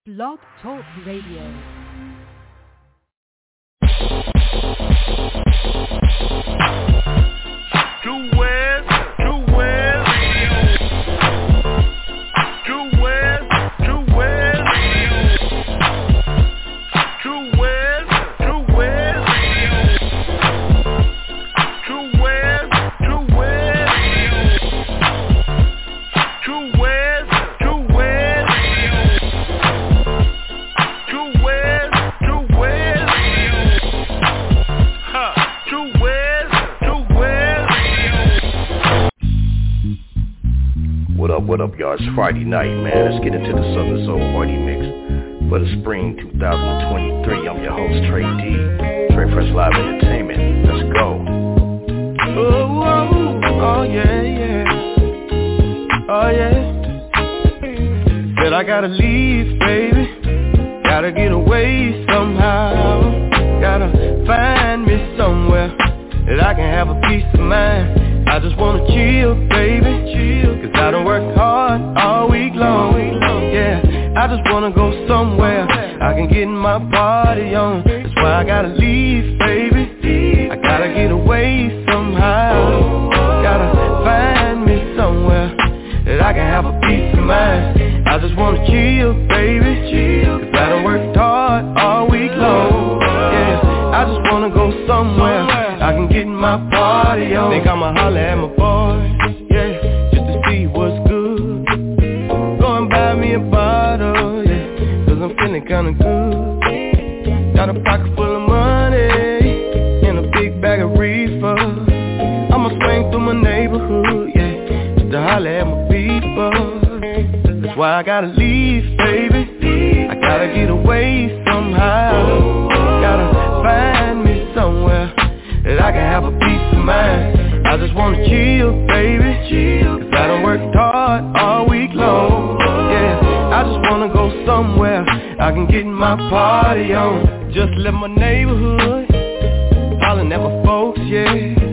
Blog Talk Radio. What up, y'all? It's Friday night, man. Let's get into the Southern Soul Party mix for the spring 2023. I'm your host, Trey D. Trey Fresh Live Entertainment. Let's go. Oh yeah, yeah. Oh yeah. Said I gotta leave, baby. Gotta get away somehow. Gotta find me somewhere that I can have a peace of mind. I just wanna chill, baby, cause I done worked hard all week long, yeah, I just wanna go somewhere I can get my party on. That's why I gotta leave, baby, I gotta get away somehow. Gotta find me somewhere that I can have a peace of mind. I just wanna chill, baby, cause I done worked hard all week long, yeah, I just wanna go somewhere I can get my party on. Think I'ma holler at my boys, yeah, just to see what's good. Go and buy me a bottle, yeah, cause I'm feeling kinda good. Got a pocket full of money and a big bag of reefer. I'ma swing through my neighborhood, yeah, just to holler at my people. That's why I gotta leave, baby, I gotta get away somehow. Gotta find me somewhere that I can have a peace of mind. I just wanna chill, baby, cause I done worked hard all week long, yeah, I just wanna go somewhere I can get my party on. Just left my neighborhood, hollering at my folks, yeah,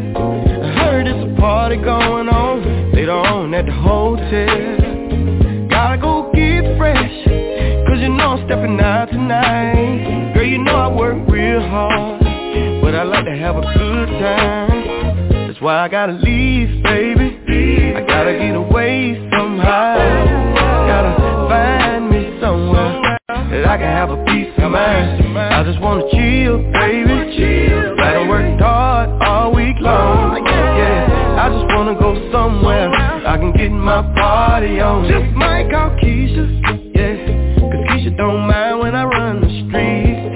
I heard there's a party going on later on at the hotel. Gotta go get fresh, cause you know I'm stepping out tonight. Girl, you know I work real hard, but I like to have a good time. That's why I gotta leave, baby, I gotta get away somehow. Gotta find me somewhere that I can have a peace of mind. I just wanna chill, baby, I done worked hard all week long, yeah, I just wanna go somewhere I can get my party on. Just might call Keisha, yeah, cause Keisha don't mind when I run the streets.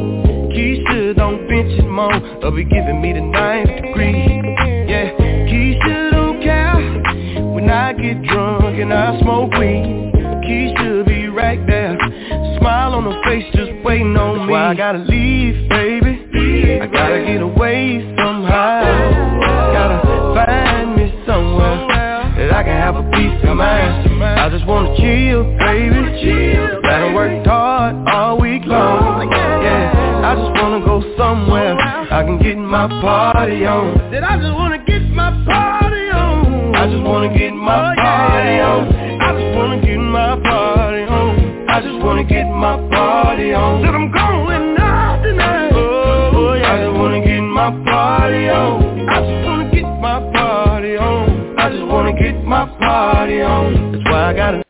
Keisha don't bench it more, or be giving me the 9th degree. Yeah, Keisha don't care when I get drunk and I smoke weed. Keisha be right there, smile on her face just waiting on me. That's why I gotta leave, baby, I gotta get away somehow. Gotta find me somewhere that I can have a peace of mind. I just wanna chill, baby, I done worked hard all week long, yeah, I just wanna go somewhere I can get my party on. Said I just wanna get my party on. I just wanna get my party on. I just wanna get my party on. I just wanna get my party on. Said I'm going out tonight. Oh yeah, I just wanna get my party on. I just wanna get my party on. I just wanna get my party on. That's why I gotta.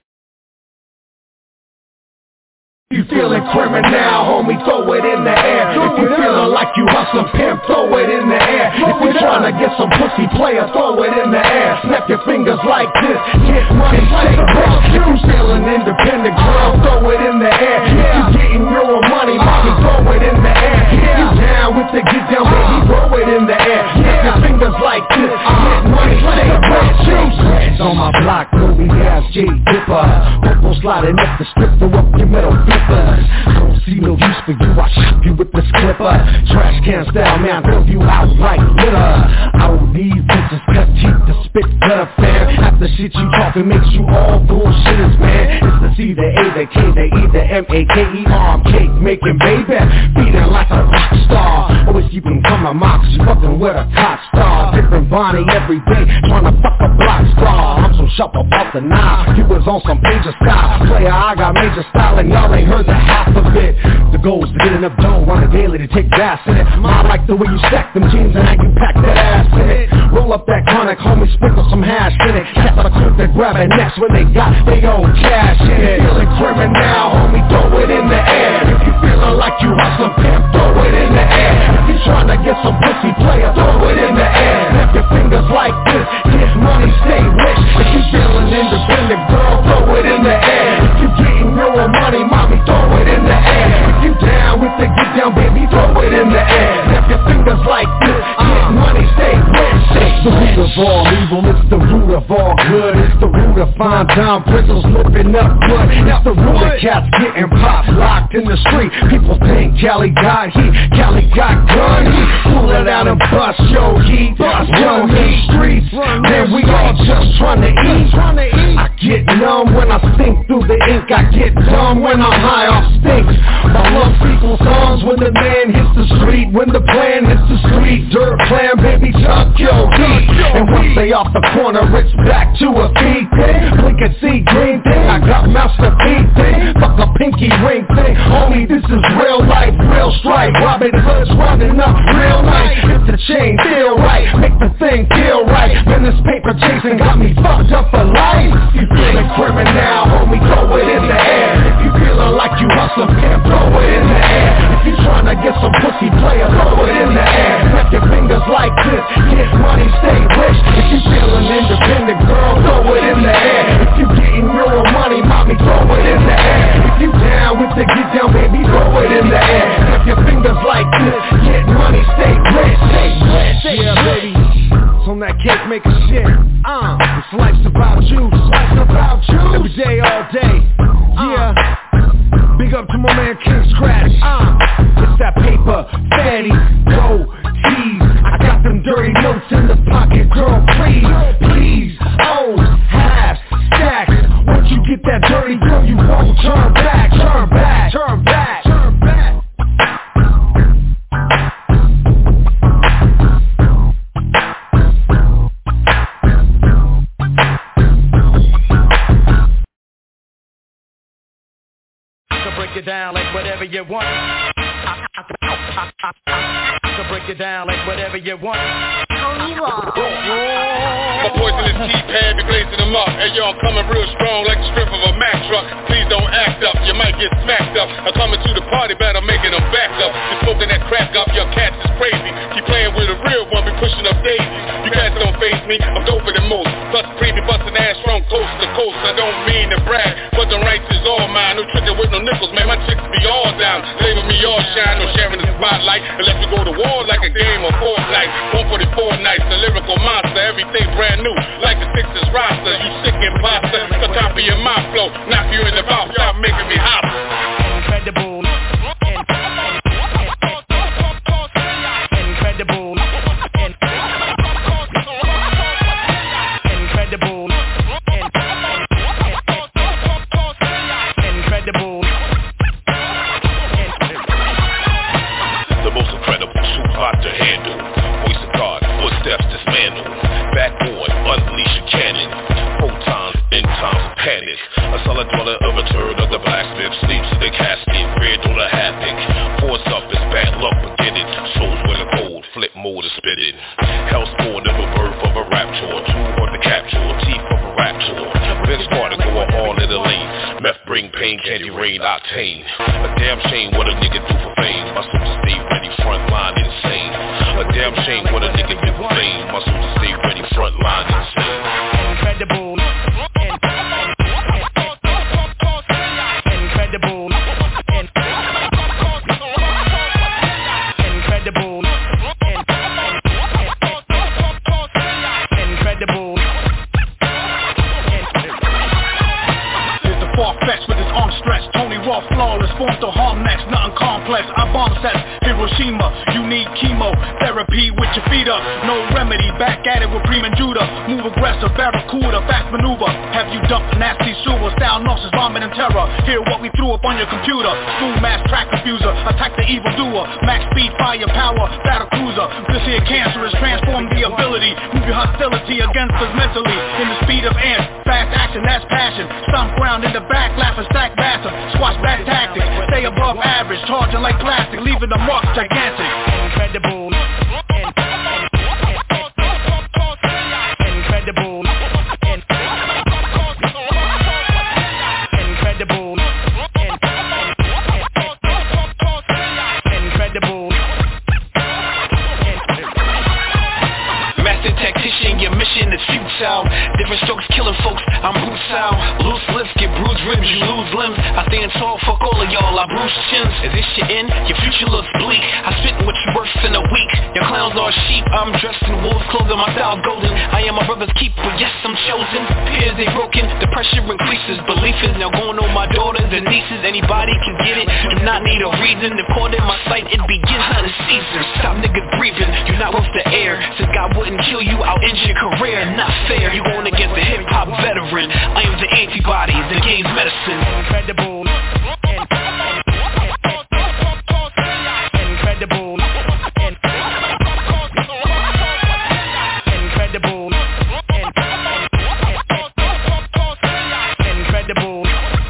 You feeling criminal, homie, throw it in the air. If you feeling like you hustling pimp, throw it in the air. If you trying to get some pussy player, throw it in the air. Snap your fingers like this, get money, shake a bitch. If you feeling independent, girl, throw it in the air. If you getting your money, mommy, throw it in the air. If you down with the get down, baby, throw it in the air. Snap your fingers like this, get money, shake a bitch. On my block, Louis Gas, J Dipper. Popo sliding up the strip, throw up your metal flippers. Don't see no use for you, I shoot you with this clipper. Trash can style, man, throw you out like litter. I don't need bitches, cut cheap to spit gutter fair. Half the shit you talking makes you all bullshitters, man. It's the C, the A, the K, the E, the M-A-K-E-R. Cake making baby, feeling like a rock star. Always keep 'em coming my mom, she fucking with a cop star. Different Bonnie every day, tryna fuck a block star. I'm so sharp about the knob, you was on some major style. Player, I got major style and y'all ain't heard the half of it. The goal is to get enough dough on a daily to take gas in it. I like the way you stack them jeans and how you pack that ass in it. Roll up that chronic, homie, sprinkle some hash in it. Cats out of court that grab it next when they got they own cash in it. Feeling criminal, homie, throw it in the air. If you feeling like you hustle pimp, throw it in the air. If you tryna get some pussy player, throw it in the air. Snap your fingers like this, get money, stay rich. If you feeling independent, girl, throw it in the air. If you getting your money, mommy, throw it in the air. If you down with the get down, baby, throw it in the air. Snap your fingers like this, get money, stay rich. It's the root of all evil, it's the root of all good. It's the root of fine time bristles lifting up good. It's the root of cats getting popped, locked in the street. People think Cali got heat, Cali got gun heat. Pull it out and bust your heat, run the streets. Man, we all just tryna eat. I get numb when I sink through the ink. I get dumb when I'm high off stinks. I love people's songs when the man hits the street. When the plan hits the street, dirt plan, baby, tuck your heat. And once they off the corner, it's back to a beat thing. Blink and see green thing, I got Master P thing. Fuck a pinky ring thing, homie, this is real life, real strife. Robin Hood's running up real nice. If the chain feel right, make the thing feel right. Man, this paper chasing got me fucked up for life. You feeling criminal, homie, throw it in the air. If you feeling like you hustle pimp, throw it in the air. If you tryna get some pussy player, throw it in the air. Snap your fingers like this, get money, stay rich. If you feeling independent, girl, throw it in the air. If you getting your money, mommy, throw it in the air. If you down with the get down, baby, throw it in the air. Snap your fingers like this, get money, stay rich, stay rich. Yeah, baby, it's on that cake making shit. This life's about you, this life's about you. Every day, all day. Yeah. Big up to my man King Scratch. It's that paper, fatty, gold tees. I got them dirty notes in the pocket, girl, please. O's, halves, stacks. Once you get that dirty, girl, you won't turn back. Break it down like whatever you want. So break it down like whatever you want. My poisonous keypad be blazing them up. Hey yo, I'm coming real strong like the strip of a Mack truck. Please don't act up, you might get smacked up. I'm coming to the party, better making them back up. You smoking that crack up, your cats is crazy. Keep playing with a real one, be pushing up daisies. You cats don't face me, I'm doper than most. Plus pre be busting ass from coast to coast. I don't mean to brag, but the rights is all mine. No tricking with no nickels, man, my chicks be all down. Label me all shine, no sharing the spotlight. Unless we go to war like a game of Fortnite. 144 nights, the lyrical monster, everything brand new. Like the Sixers roster, you sick imposter. So copy of my flow, knock you in the mouth, stop making me hop. Incredible. Octane. A damn shame what a nigga do for fame. My soldiers stay ready, front line insane. A damn shame what a nigga do for fame. My soldiers stay ready, front line insane. Incredible. Hiroshima, you need chemotherapy with your feet up. No remedy, back at it with Prima Judah. Move aggressive, barracuda, fast maneuver. Have you dumped a nasty sewer style? No diagnosis, vomit and terror. Hear what we threw up on your computer. School mass track confuser, attack the evildoer. Max speed, firepower, battle cruiser. This here cancerous, transform the ability. Move your hostility against us mentally. In the speed of ants, fast action, that's passion. Stomp ground in the back, laugh and stack massive. Squash back tactics, stay above average. Charging like plastic, leaving the marks gigantic. Incredible. Different strokes killing folks, I'm Bruce Sal. Loose lips get bruised ribs, you lose limbs. I stand tall, fuck all of y'all, I bruise chins. Is this your end? Your future looks bleak. I spit what you worse in a week. Your clowns are sheep, I'm dressed in wolf's clothing. My style golden, I am my brother's keeper, yes I'm chosen. Peers they broken, the pressure increases. Belief is now going on my daughters and nieces. Anybody can get it, do not need a reason. To caught in my sight, it begins on the season. Stop niggas breathing, you're not worth the air. Since God wouldn't kill you, I'll end your career. Not fair, you going against the hip-hop veteran. I am the antibody, the game's medicine. Incredible. Incredible. Incredible. Incredible.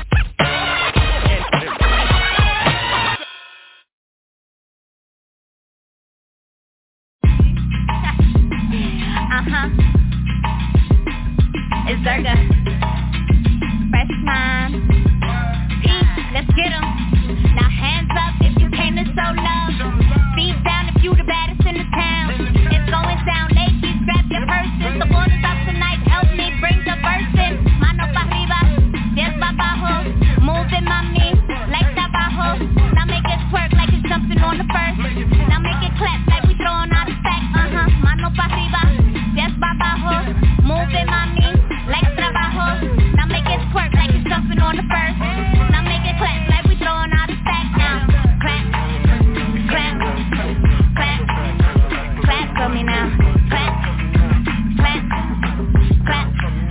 It's Zerga. Fresh mind. Let's get 'em. Now hands up if you came to show love. Feet down if you the baddest in the town. It's going down, ladies, grab your purses. The border's up tonight, help me bring the verse in. Mano pa' arriba, pies pa' abajo. Moving mami, like trabajo. Now make it twerk like it's jumping on the first. Now make it clap like we throwing out a stack. Mano pa' arriba, pies pa' abajo. Moving mami, like trabajo. Now make it twerk like it's jumping on the first. Now make it clap like we throwing out a stack now. Clap, clap, clap, clap for me now. Clap, clap, clap.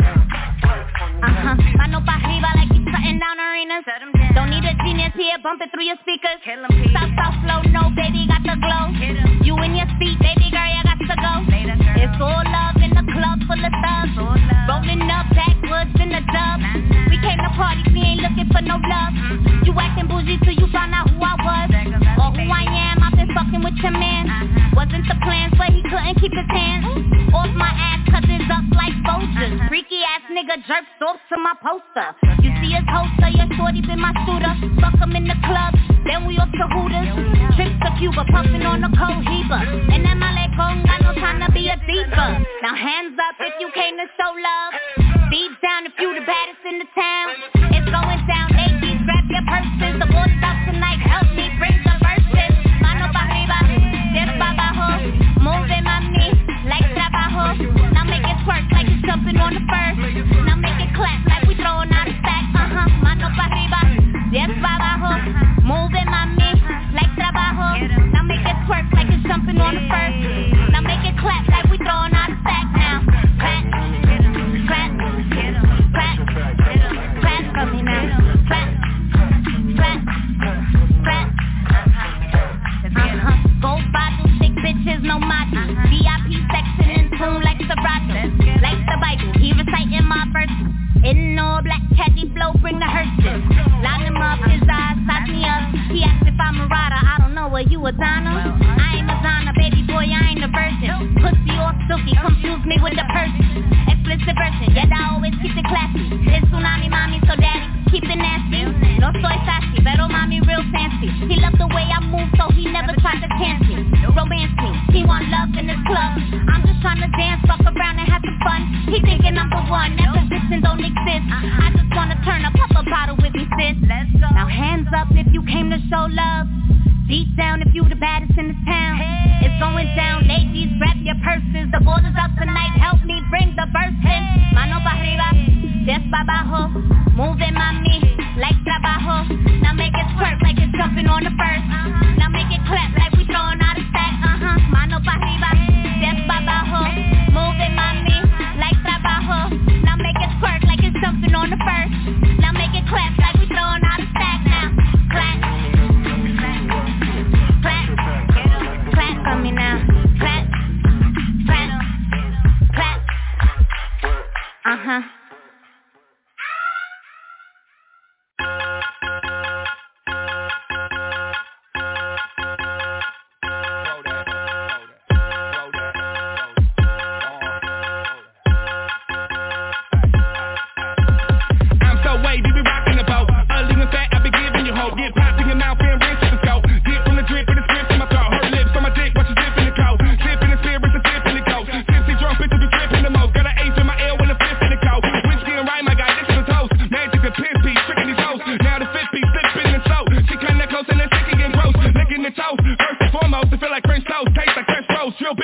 Mano pa' arriba like he's shutting down arenas. Don't need a genius here, bump it through your speakers. South flow, no baby, got the glow. You in your seat, baby girl, you got to go. It's all love in the club full of thugs. Rolling up backwoods in the dub. We came to party, we ain't looking for no love. You acting bougie till you found out who I was. Or who I am, I've been fucking with your man. Wasn't the plans, but he couldn't keep his hands off my ass, cause it's up like Folgers. Freaky ass nigga jerks off to my poster. You see his holster, your shorty been my shooter. Fuck him in the club, then we off to Hooters. Trips to Cuba, puffing on the cohiba. And then my leg home, got no time to be a diva. Now hands up if you came to show love. Feet down if you the baddest in the town. It's going down, ladies, grab your purses. The border's up tonight, help me bring the verses. Mano pa' arriba, pies pa' abajo. Moving mami, like trabajo. Now make it twerk like it's jumping on the first. Now make it clap like we throwing out a stack. Mano pa' arriba, pies pa' abajo. Moving mami, like trabajo. Now make it twerk like it's jumping on the first. Now make it clap like we throwing out a stack now. Clap, clap, clap, clap for me now. Clap, clap, clap. Gold bottles, thick bitches, no models. VIP section in tune like Serato. Like the Bible, he reciting my verses. In all black caddy flow, bring the hearses. Line him up, his eyes size me up. He asked if I'm a rider, I don't know, are you a Donna? I ain't Madonna, baby boy, I ain't a virgin. Pussy or silky, confuse me with the person. Explicit version, yet I always keep it classy. It's tsunami mommy, so daddy, keep it nasty. No soy sassy, pero mommy real fancy. He loved the way I move, so he never tried to cancel. Romance me, he want love in his club. I'm just trying to dance, fuck around and have some fun. He thinking I'm the one, that position don't exist. I just wanna turn up, pop a bottle with me, sis. Now hands up if you came to show love. Feet down if you the baddest in the town. It's going down, ladies, grab your purses. The border's up tonight, help me bring the verse in. Mano pa' arriba, pies pa' abajo. Moving mami, like trabajo. Now make it twerk like it's jumping on the first. Now make it clap like we throwing out a stack. Mano pa' arriba, pies pa' abajo. Moving mami, like trabajo. Now make it twerk like it's jumping on the first. Now make it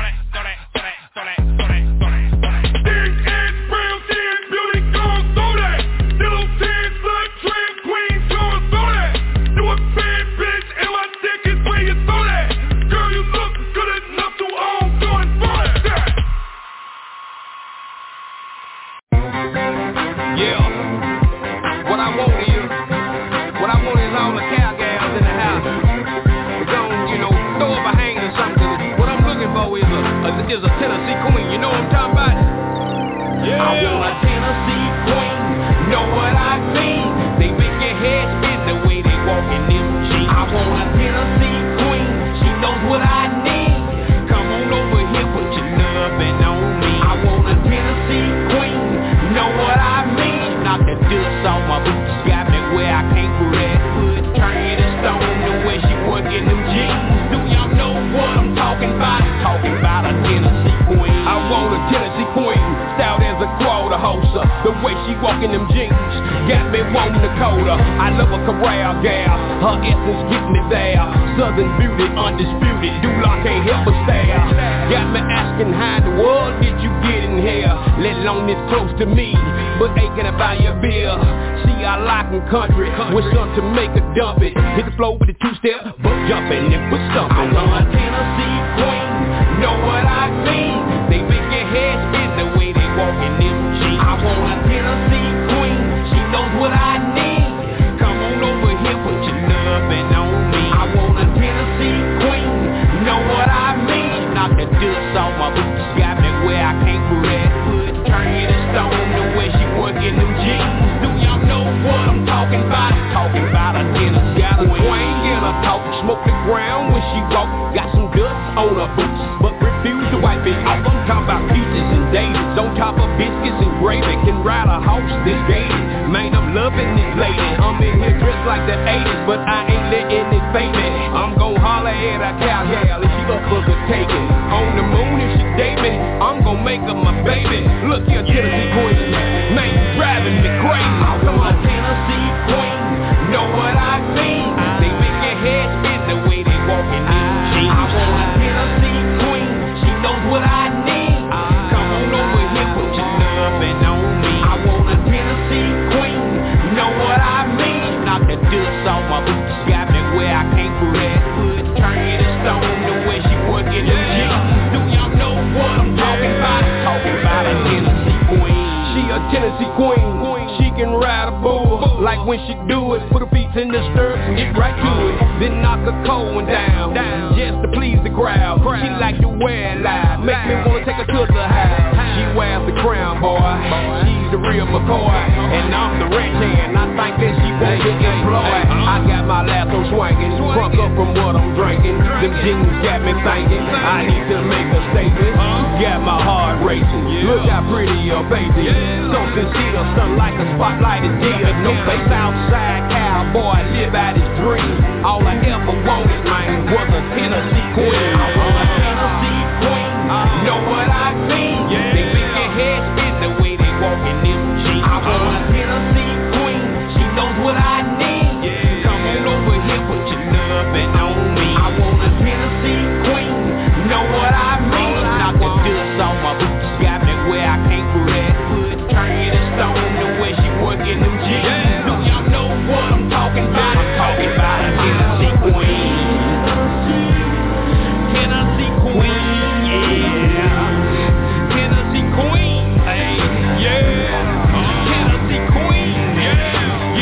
Is a Tennessee queen, you know what I'm talking about? Yeah. I want a Tennessee queen, know what I mean? They make your head spin the way they walk in them jeans. I want a Tennessee queen, she knows what I need. Come on over here, put your loving on me. I want a Tennessee queen, know what I mean? Knock the dust off my boots, got me where I can't breathe. Foot turn to stone the way she working them jeans. Do y'all know what I'm talking about? Talking about a Tennessee queen. I want a Tennessee queen, stout as a quarter hoser. The way she walk in them jeans got me wanting to cold her. I love a corral gal, her essence get me there. Southern beauty, undisputed, Dula can't help but stare. Got me asking how in the world did you get in here? Let alone this close to me, but hey, can I buy you a beer? See, I like in country, with something to make her dump it. Hit the floor with a two-step, but jumping and put something. I want a Tennessee queen, know what I mean? They make your head spin the way they walk in them jeans. I want a Tennessee queen, she knows what I need. Come on over here, put your loving on me. I want a Tennessee queen, know what I mean? Knock the dust off my boots, got me where I can't breathe. Foot turn to stone the way she working them jeans. Do y'all know what I'm talking about? Talking about a Tennessee got a swing and a talk, smoke the ground when she walk. Got some dust on her boots, but refuse to wipe it off. I'm talking about peaches and daisies on top of biscuits and gravy. Can ride a horse this gated. Man, I'm loving this lady. I'm in here dressed like the 80s, but I ain't letting it fade me. I'm gon' holler at a cowgirl if she up for the taking. On the moon if she date me, I'm gon' make her my baby. Look here, Tennessee queen, man, you driving me crazy. I want a Tennessee queen, know what I mean? They make your head spin the way they walk in them jeans. I want a Tennessee queen, she knows what I need. Come on Tennessee queen. She can ride a bull like when she do it. Put her feet in the stirrups and get right to it. Then knock a cold one down just to please the crowd. She like to wear it live, make me wanna take her to the high. She wears the crown, boy. She's the real McCoy, and I'm the rich hand. I think that she won't get employed. I got my lasso swinging, drunk up from what I'm drinking. Them jeans got me thinking I need to make a statement. Got my heart racing. Look how pretty your face is. So sincere, sun like a spotlighted deer. No face outside, cowboy, live out his dream. All I ever wanted, man, was a Tennessee queen. I want a Tennessee queen. Know what I mean? They make your head spin the way they walk in them jeans. I want a Tennessee queen. She knows what I need. Come on over here, put your loving on me. I want a Tennessee queen. Know what I mean? Knock the dust off my boots, got me where I can't red foot. Turn the stone the way she working them jeans. Do y'all know what I'm talking about? I'm talking about a Tennessee queen. Tennessee queen, yeah. Tennessee queen, hey, yeah. Tennessee queen, yeah,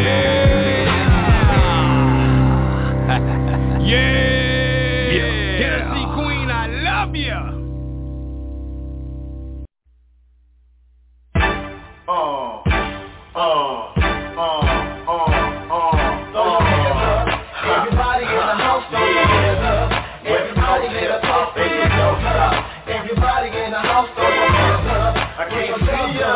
yeah. Yeah. Tennessee queen, I love ya. Everybody in the house, throw your hands up. Everybody in the house, throw your hands up. Everybody in the house, throw your hands up. I can't see ya.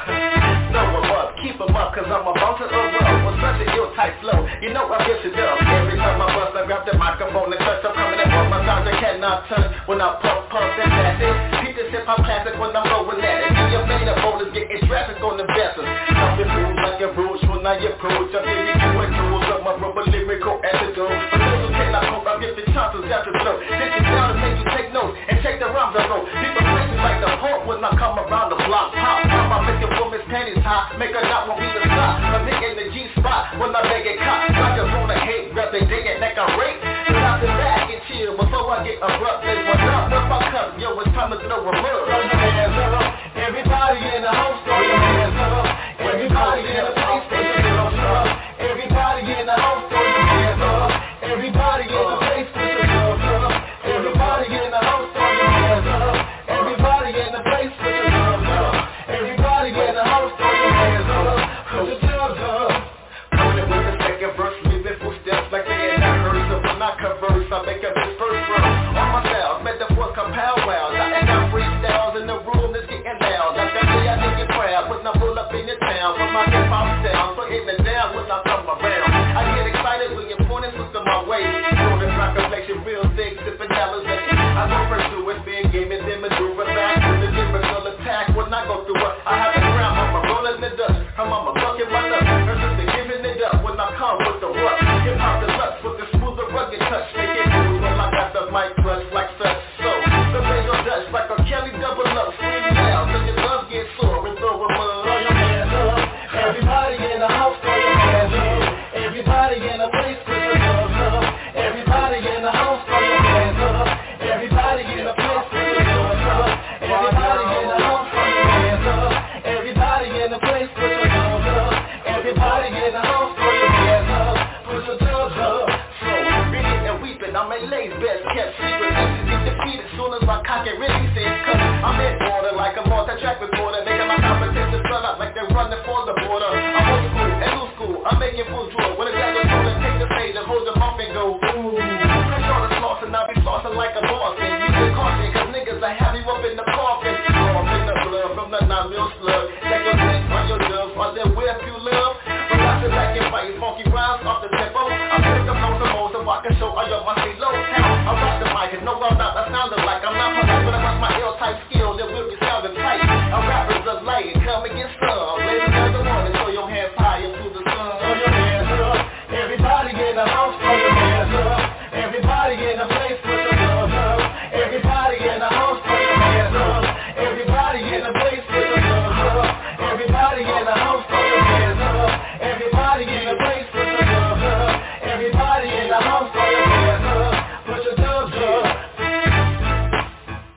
Throw 'em up, keep 'em up, 'cause I'm about to erupt with such a ill-type flow. You know I get it up. Every time I bust, I grab the microphone and touch. I'm coming up on my sound, I cannot touch. When I puff, and that's it. Keep this hip-hop classic when I'm rolling at it. Me and man, the bowlers getting traffic on the vessels. I've been moved like a roach when I approach. I'm giving you a tools of my rubber lyrical antidote. But those who cannot cope, I'm giving chances out the throat. This is down to make you take notes and check the rhymes I wrote. People question like the Hulk when I come around the block. Pop, I make a woman's panties hot, make her not want me to stop. I'm hitting the G-spot when I make it cop. I just wanna hate, grab they dig it like a rape. Stop the back and chill before I get abrupt. There's one up, with my cup, yo, it's time to throw a mug. Throw your hands up, everybody in the house, throw your hands up. Everybody in the place, throw your hands up. Everybody in the house, throw your hands up. Everybody in the place, put your hands up. Everybody in the house, throw your hands up. Everybody in the place, put your hands up. Everybody in the house, throw your hands up. Put your hands up. Coming with the second verse, moving footsteps like they ain't not heard. So when I converse, I make a bitch first round. On my style, metaphors compound well. I ain't got freestyles in the room that's getting loud. Like that day I think it's proud when I pull up in the town. With my hip-hop style, so hit me down when I come around. I get excited when you're pointing to my way. Doing the rock complexion real thick, sipping Alizé. I go pursue it, big game, and then maneuver back with the lyrical attack. When I go through it, I have the ground, I'm rolling the dust. I'm bucking my nuts, her sister giving it up. When I come with the what, hip-hop deluxe with the smoother rugged touch. Make it move when I got the mic clutch like such. So, the radio Dutch like a Kelly double up. Scream loud, till your love gets sore and throw 'em up. Throw your hands up, everybody in the house, throw your hands up. Everybody in the place, put your hands up. Everybody in the house, throw your hands up. Everybody in the place, put your hands up. Everybody in the house, throw your hands up. Everybody in the place, put your hands up. Everybody in the house, throw your hands up. Put your hands up. So, reading and weeping, I'm LA's best kept secret. Easy get defeated soon as my cock and release it. 'Cause I'm in order like a multi-track recorder. Making my competition sell out like they're running for the border. I'm old school and new school, I'm making full draw. When a guy goes on and take the stage and hold them off and go, ooh. Fresh on the sauce and I'll be saucing like a boss. And you can caution, 'cause niggas I have you up in the coffin. Off in the blood from the 9mm slug. Take your neck on your doves, while they're with you love. But I feel like it fight funky rhymes off the tempo. I'm pick up on the most so I can show all your my low town. I rock the mic and no I'm not, I sounded like I'm not polite. But I rock my L-type skill, that will be sounding tight. Our rappers are light, come and get some. Ladies are the one, and throw your hands high into the sun. Throw your hands up, everybody in the house, throw your hands up. Everybody in the place, put your hands up. Everybody in the house, throw your hands up. Everybody in the place, put your hands up. Everybody in the house, throw your hands up. Everybody in the place, put your hands up. Everybody in the house, throw your hands up. Put your hands up.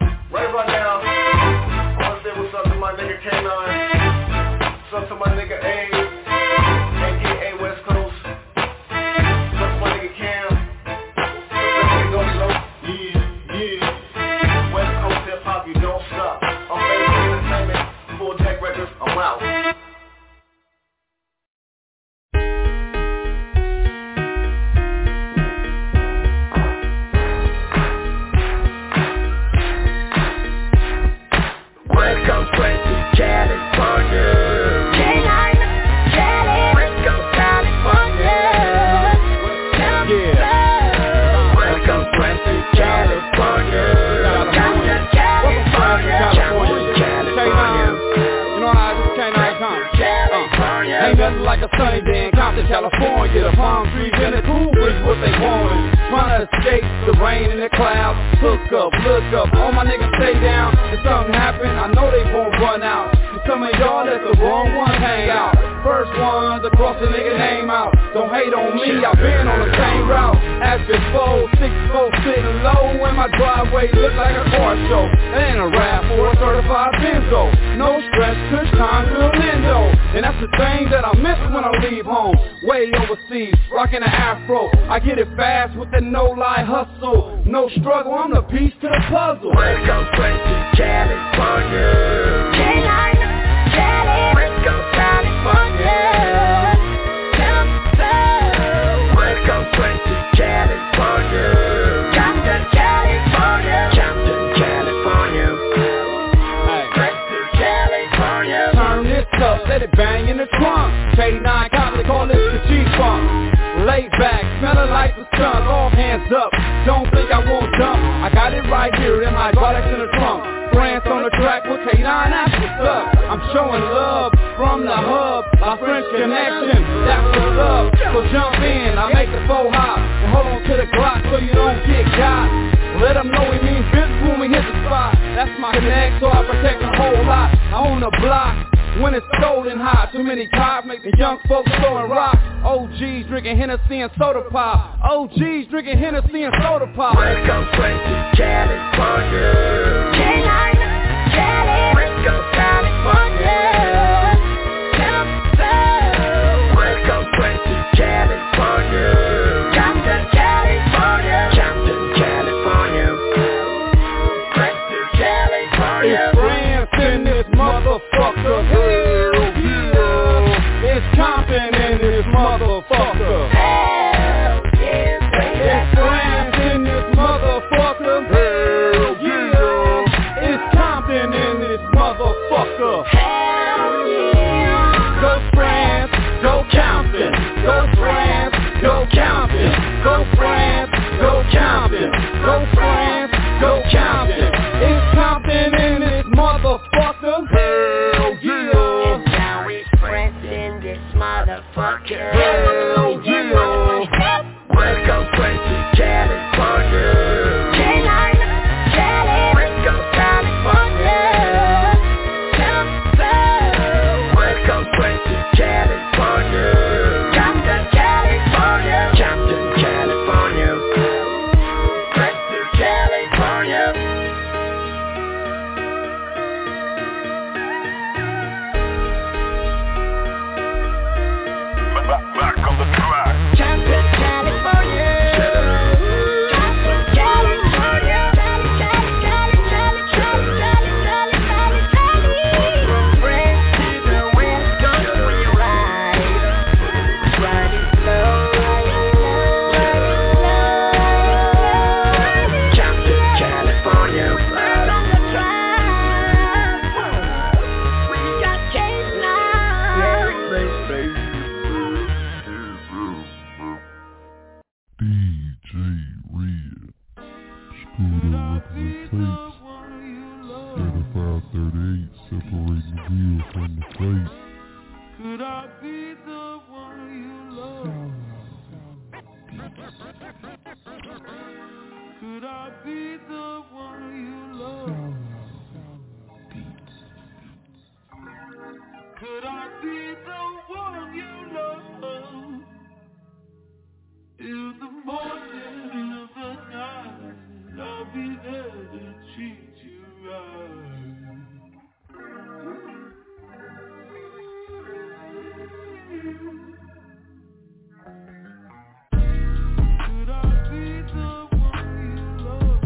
sunny day in Compton, California. The palm trees and the cool breeze, what they want. Trying to escape the rain and the clouds. Look up, all my niggas stay down. If something happen, I know they won't run out. And some of y'all let the wrong ones hang out. First ones to cross the nigga name out. Don't hate on me, I've been on the same route as before. 6'4" sitting low in my driveway, look like a car show. That ain't a rap for a certified benzo. No stress, good time to a lindo. And that's the thing that I miss when I leave home. Way overseas, rocking an afro. I get it fast with the no-lie hustle. No struggle, I'm the piece to the puzzle. West Coast straight to California. Carolina, Cali. West Coast California. West Coast straight to California. Compton, California. Compton, California. Straight to California. Turn this up, let it bang in the trunk. K9 Copper, call this the G-Funk. Lay back, smelling like the sun, all hands up. Don't think I won't jump. I got it right here in my hydraulics in the trunk. France on the track with K9, that's what's up. I'm showing love from the hub, my French connection, that's what's up. So jump in, I make the faux hop, and hold on to the Glock so you don't get got. Let them know we mean business when we hit the spot. That's my connect, so I protect a whole lot. I own the block when it's cold and hot. Too many cops make the young folks throwing rocks. OGs drinking Hennessy and soda pop. OGs drinking Hennessy and soda pop. West Coast straight to California. Carolina, Cali. West Coast California. West Coast straight to California. Compton, California. Compton, California. Straight to California. It's France in this motherfucker. Hell yeah. It's Compton in this motherfucker. Hell yeah. It's France in this motherfucker. Hell yeah. It's Compton in this motherfucker. Hell yeah. Go France, go Compton. Go France, go Compton. Go France, go Compton. Go France, go Compton. It's Compton in this motherfucker. Hell yeah. And now it's France in this motherfucker. Hell yeah. West Coast straight to California. Carolina, Cali. West Coast California. West Coast straight to California. Compton, California. Compton, California. Straight to California. Back on the track. Compton, California. Compton, California. From France to the West Coast we ride. Ride it slow. Compton, California. Right on the track. We got K9. DJ Red, Scooter Record Tapes, Certified 38, separating the real from the fake. Could I be the one you love? Could I be the one you love? Could I be the one you love? Till the morning of the night, I'll be there to treat you right. Could I be the one you love?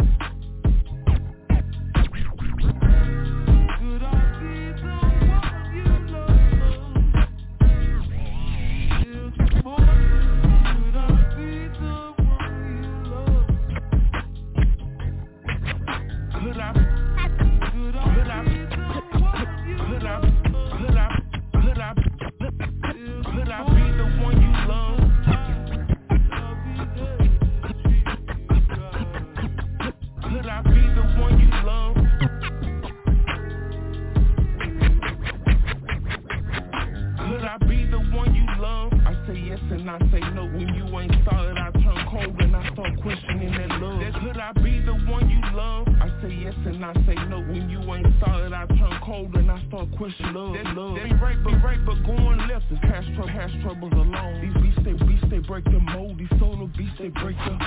Could I be the one you love? Till the morning, could I be for a question love. That ain't right, but going left is past troubles alone. These beats they break the mold. These solo beats they break up.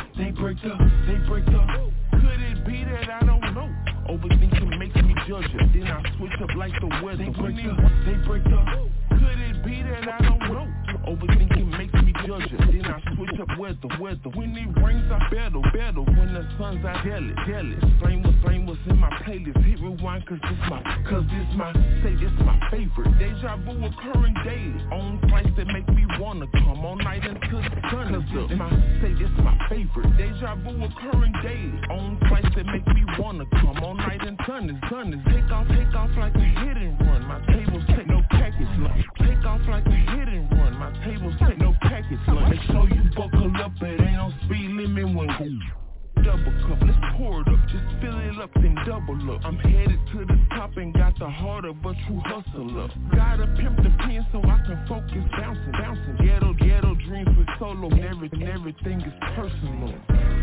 Could it be that I don't know? Overthinking makes me judge it. Then I switch up like the weather. They break up. Could it be that I don't know? Overthinking makes me judge it. Then I switch up weather. When it rains I battle. When the sun's I jealous. Frame was in my playlist. Hit rewind cause this my favorite. Deja vu occurring daily. On flights that make me wanna come all night until the sun is up. This my favorite. Deja vu occurring daily. On flights that make me wanna come all night and sun is. Take off like a hit and run. My tables take no package lunch. Take off like a hit and run. My tables take no package lunch. Make sure you buckle up. It ain't no speed limit when double cup, let's pour it up. Just fill it up, then double up. I'm headed to the top and got the heart of a true hustler. Gotta pimp the pen so I can focus, bouncing. Ghetto dreams with solo, and everything is personal.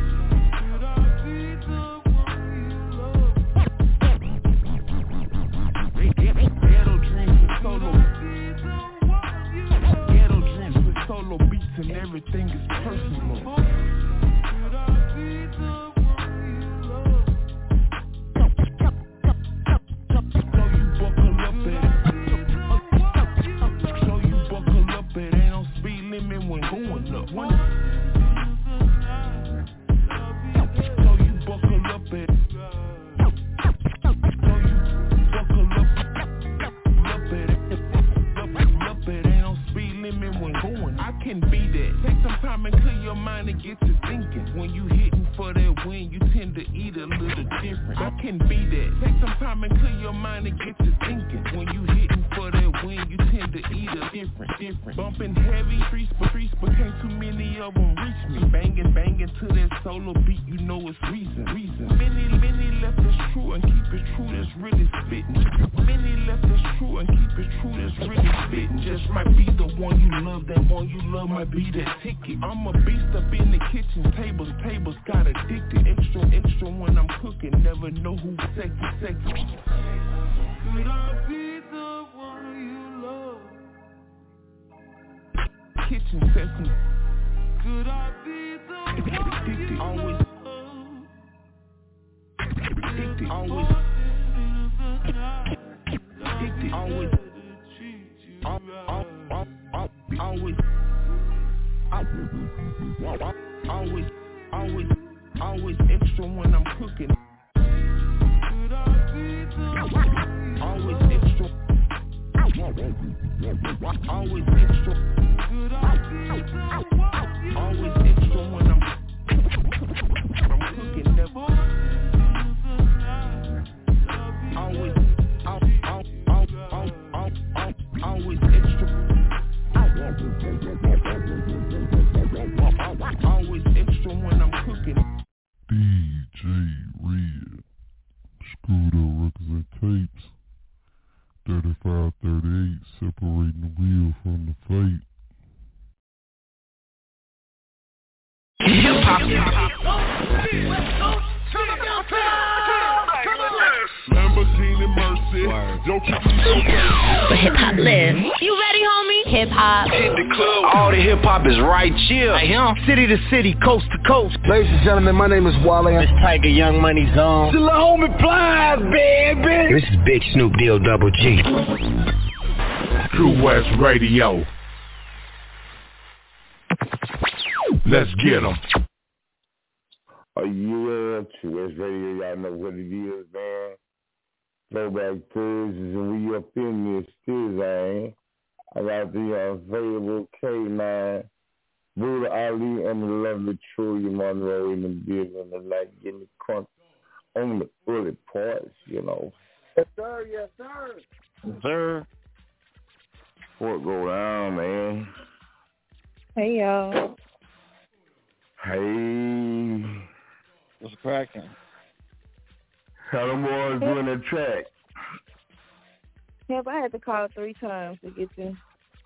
Ghetto dreams with solo. Ghetto dreams with solo beats and everything is personal. Bumping heavy streets, but can't too many of them reach me. Banging to that solo beat, you know it's reason. Many left us true and keep it true, that's really spitting. Many left us true and keep it true, that's really spitting. Just might be the one you love, that one you love might be that ticket. I'm a beast up in the kitchen, tables got addicted. Extra when I'm cooking, never know who's sexy. Could I be the one you love? Kitchen session. Could I be the one addicted, always addicted, always addicted, always always extra when I'm cooking. Could I be the always extra, always extra. Could I be the always extra when I'm cooking, never always always extra, always extra when I'm cooking. DJ Red, Scooter Records and Tapes, 3538, separating the wheel from the fate. Lamborghini Mercy, yo, For hip hop live. You ready, homie? Hip hop. Hit the club. All the hip hop is right here. City to city, coast to coast. Ladies and gentlemen, my name is Wally. It's Tiger Young Money Zone. Still a homie Plies, baby. This is Big Snoop Deal Double G. True West Radio. Let's get 'em. Yeah, True West Radio, y'all know what it is, man. Throwback Thursdays, and we up in this Thursday. I got the available K9, Buddha Ali, and the lovely Trulia Monroe in the building tonight, getting the crunk on the early parts, you know. Yes, sir. Yes, sir. What go down, man? Hey, y'all. Hey. What's cracking? How them boys doing the track? Yep, I had to call 3 times to get you.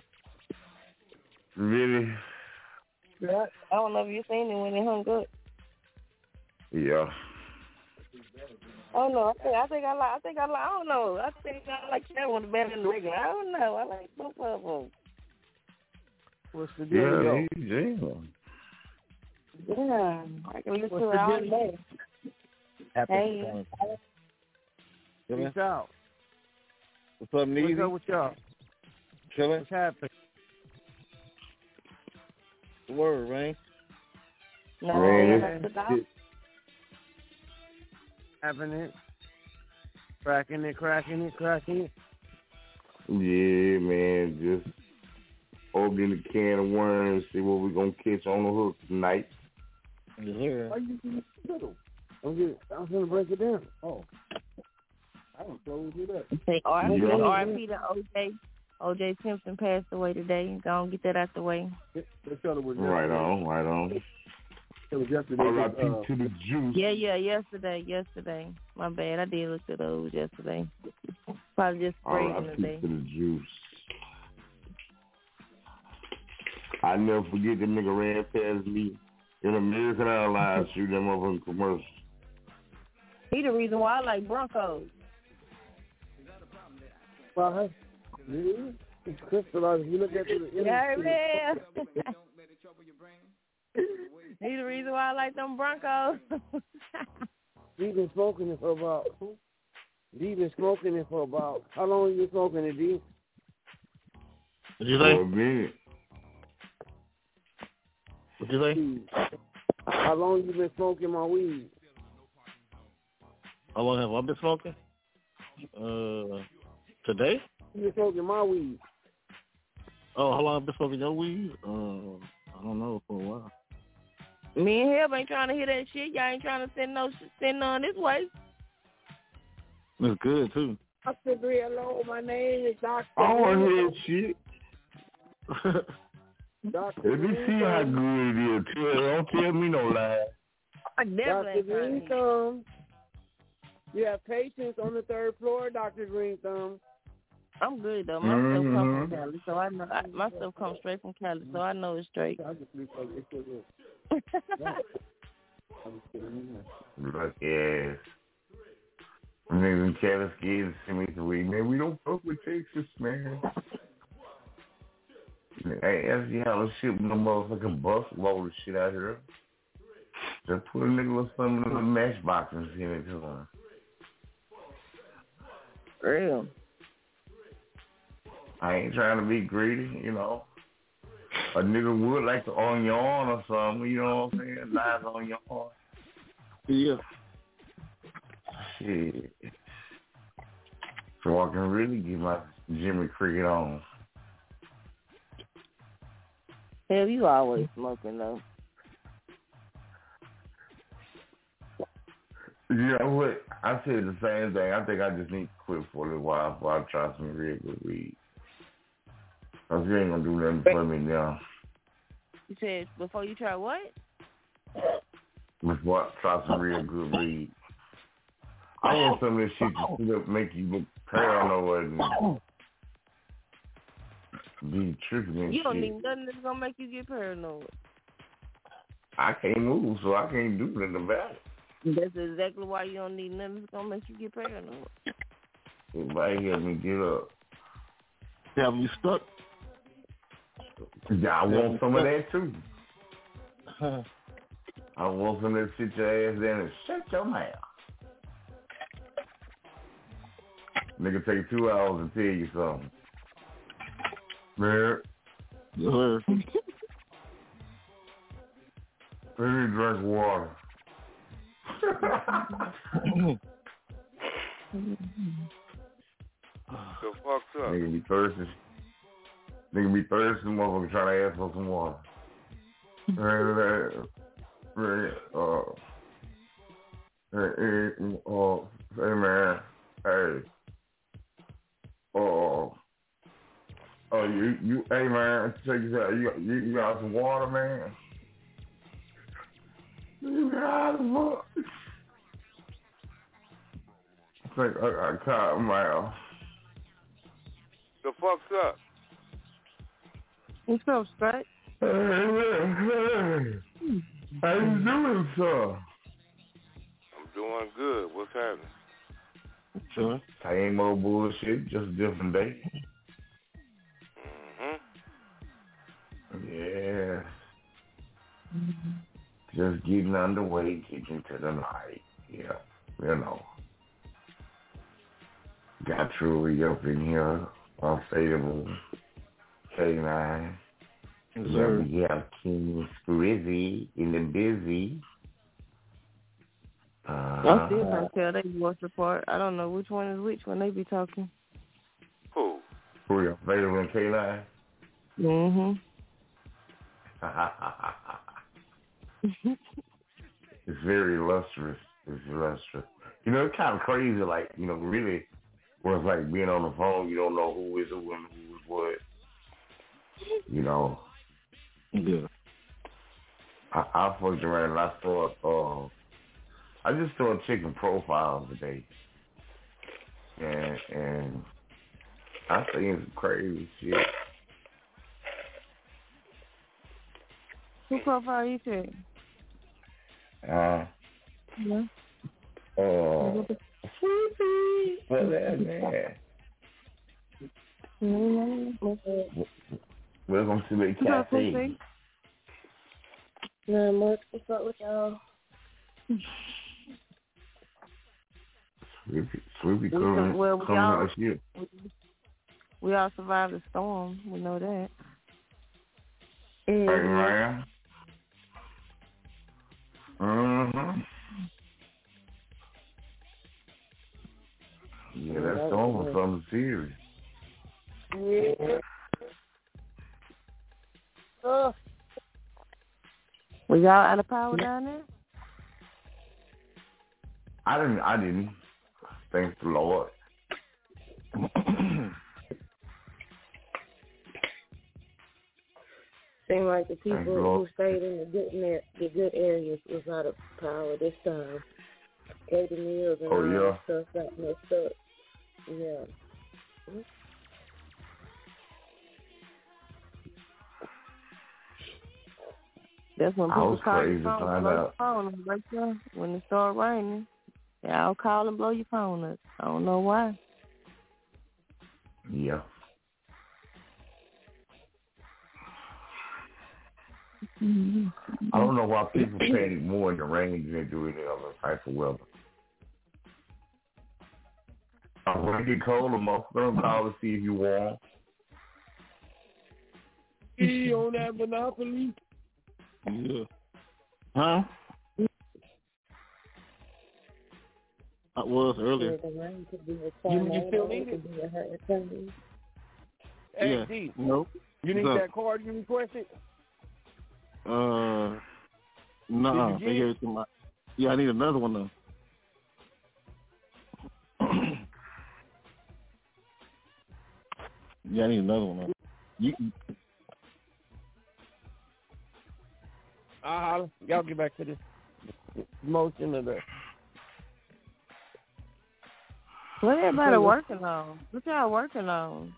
Really? Yeah. I don't know if you seen it when it hung up. Yeah. Oh no, I think I like. I don't know. I think I like that one better than the regular. I don't know. I like both of them. What's the deal? Yeah, I can listen to it all day. Hey. Peace out. What's up, Needy? What's up with y'all? Chilling? What's happening? The word, man. No, Man, Having it. Cracking it. Yeah, man, just opening a can of worms, see what we're going to catch on the hook tonight. Yeah. Why you in the middle? I'm going to break it down. Oh. I don't close it up. Say R.I.P. to O.J. Simpson passed away today. Go and get that out the way. Right on. It was yesterday. R.I.P. to the juice. Yeah, yesterday. My bad. I did look at those yesterday. Probably just sprayed them today. R.I.P. to the juice. I never forget the nigga ran past me in American Airlines shooting them up in commercial. He the reason why I like Broncos. Well, it's crystallized. You look at the yeah, man. He the reason why I like them Broncos. He's been smoking it for about. How long have you been smoking it, D? What'd you say? For a minute. What'd you say? How long you been smoking my weed? How long have I been smoking? Today? You been smoking my weed. Oh, how long have I been smoking your weed? I don't know, for a while. Me and Hib ain't trying to hear that shit. Y'all ain't trying to send none this way. It's good, too. Dr. Dre, hello, my name is Dr. I don't want to hear that shit. Let me see how good it is. Don't tell me no lie. I definitely Dr. Green Thumb. You have patients on the third floor, Dr. Green Thumb. I'm good though. My stuff comes from Cali, so I know my stuff comes straight from Cali, so I know it's straight. Look, yes. Niggas in Cali scared to send me to weed. Man, we don't fuck with Texas, man. Hey, ask you how to ship no motherfucking bus load of shit out here. Just put a nigga with some of the matchbox and send it to him. Real. I ain't trying to be greedy, you know. A nigga would like to own your arm or something, you know what I'm saying? Lies on your arm. Yeah. Shit. So I can really get my Jimmy Cricket on. Hell, you always smoking though. You know what? I said the same thing. I think I just need to quit for a little while before I try some real good weed. Cause you ain't gonna do nothing for me now. You said before you try what? Before I try some real good weed. I want some of this shit to sit up, make you look paranoid and be tripping and You don't shit. need nothing that's gonna make you get paranoid. I can't move, so I can't do nothing about it. That's exactly why you don't need nothing that's gonna make you get paranoid. Everybody help me get up. Have you stuck? Yeah, I want some of that too. I want some of that sit your ass down and shut your mouth. Nigga take 2 hours to tell you something. Man. Let me drink water. The fuck's up? Nigga be thirsty. Motherfucker trying to ask for some water. Hey man, hey. You hey man, check this out. You got some water, man? You got some water. I caught him out. The fuck's up? What's up, Scott? Hey. How you doing, sir? I'm Doing good. What's happening? Sure. Same old bullshit, just a different day. Yeah. Just getting underway, getting to the light. Yeah, you know. Got Truly up in here, unfadable K9. Sure. We have King Sprizzy in the busy. I still can't tell they voice apart. I don't know which one is which when they be talking. Who? Who your favorite K9? Mm-hmm. It's very lustrous. It's lustrous. You know, it's kind of crazy, like, you know, really, where it's like being on the phone, you don't know who is who and who is what. You know. Yeah. I fucked around and I thought, I just saw a chicken profile today. And I seen some crazy shit. Who profile you said? Yeah. Sweetie. What's that, man? Welcome to the cafe. Not much. What's up with y'all? Sweetie coming out here. We all survived the storm. We know that. Hey, man. Mm-hmm. Yeah, that storm was something serious. Yeah. Was y'all out of power down there? I didn't. Thank the Lord. Seemed like the people who stayed in the good areas was out of power this time. Katie Mills and all that stuff got messed up. Yeah. That's when people call your phone, blow your phone up right there when it start raining. Y'all call and blow your phone up. I don't know why. Yeah. I don't know why people panic more in the rain than they do in the other type of weather. When it get cold, I'm gonna call to see if you warm. E on that Monopoly. Yeah. Huh? I was earlier. You still need it? Hey, Yeah. D, nope. You need that card you requested? No. They gave it to my. Yeah, I need another one though. Yeah, I need another one though. Y'all get back to this motion of the. What everybody working on? What y'all working on?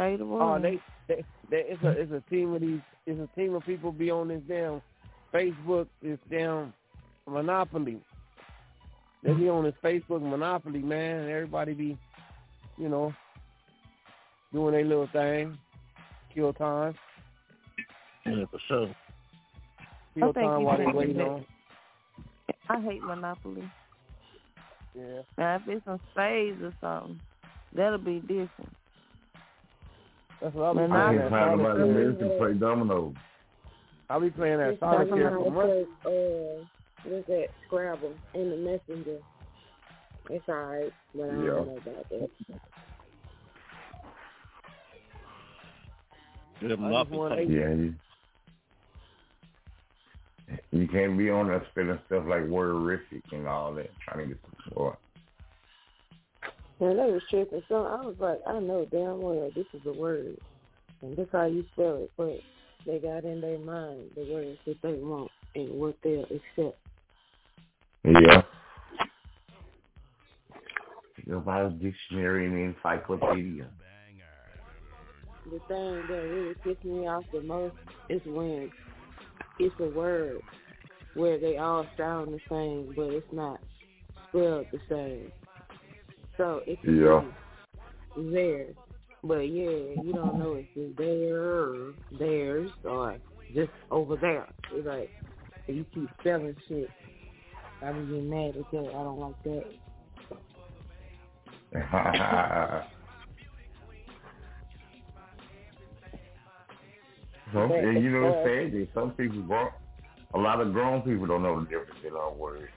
It's a team of these. It's a team of people be on this damn Facebook. This damn Monopoly. They be on this Facebook Monopoly, man, and everybody be, doing their little thing, kill time. Yeah, for sure. Kill time while they waiting on. I hate Monopoly. Yeah. Now, if it's some spades or something, that'll be different. That's what I'll be playing. I can't find nobody to play dominoes. I'll be playing that solitaire for months. What's that? Scrabble in the Messenger. It's alright, but I don't know about that. You can't be on there spelling stuff like worderific and all that, trying to get some score. Yeah, they was tripping. So I was like, I know damn well this is a word, and this how you spell it, but they got in their mind the words that they want and what they'll accept. Yeah. Nobody's dictionary and encyclopedia. The thing that really pisses me off the most is when it's a word where they all sound the same, but it's not. spelled the same. So it can be there. But yeah, you don't know if it's there or theirs or just over there. It's like, if you keep spelling shit, I be getting mad at that. I don't like that. And you know, it's sad that some people, a lot of grown people don't know the difference in our words.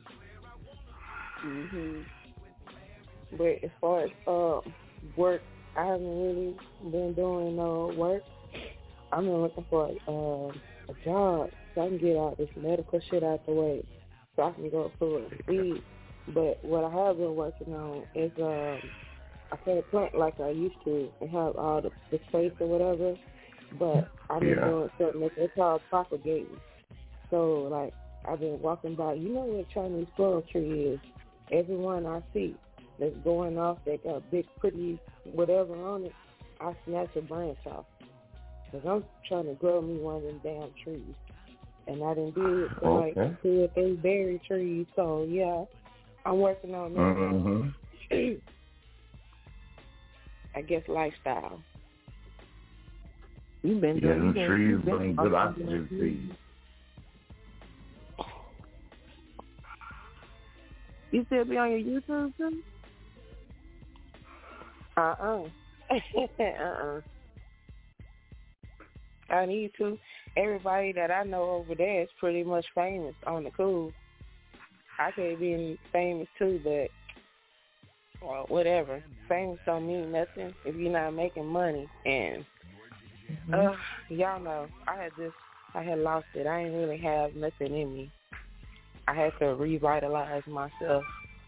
But as far as work, I haven't really been doing no work. I've been looking for a job so I can get all this medical shit out the way so I can go full speed. But what I have been working on is I can't plant like I used to and have all the space or whatever. But I've been doing something that they call propagating. So, like, I've been walking by. You know what a Chinese squirrel tree is? Everyone I see that's going off, that got big, pretty whatever on it, I snatch a branch off. Because I'm trying to grow me one of them damn trees. And I done did it for like 2 or 3 berry trees. So, yeah, I'm working on that. I guess lifestyle. You've been doing them trees bring good oxygen to you. You still be on your YouTube too? I need to. Everybody that I know over there is pretty much famous on the cool. I could be famous too, but well, whatever. Famous don't mean nothing if you're not making money. And y'all know, I had lost it. I didn't really have nothing in me. I had to revitalize myself.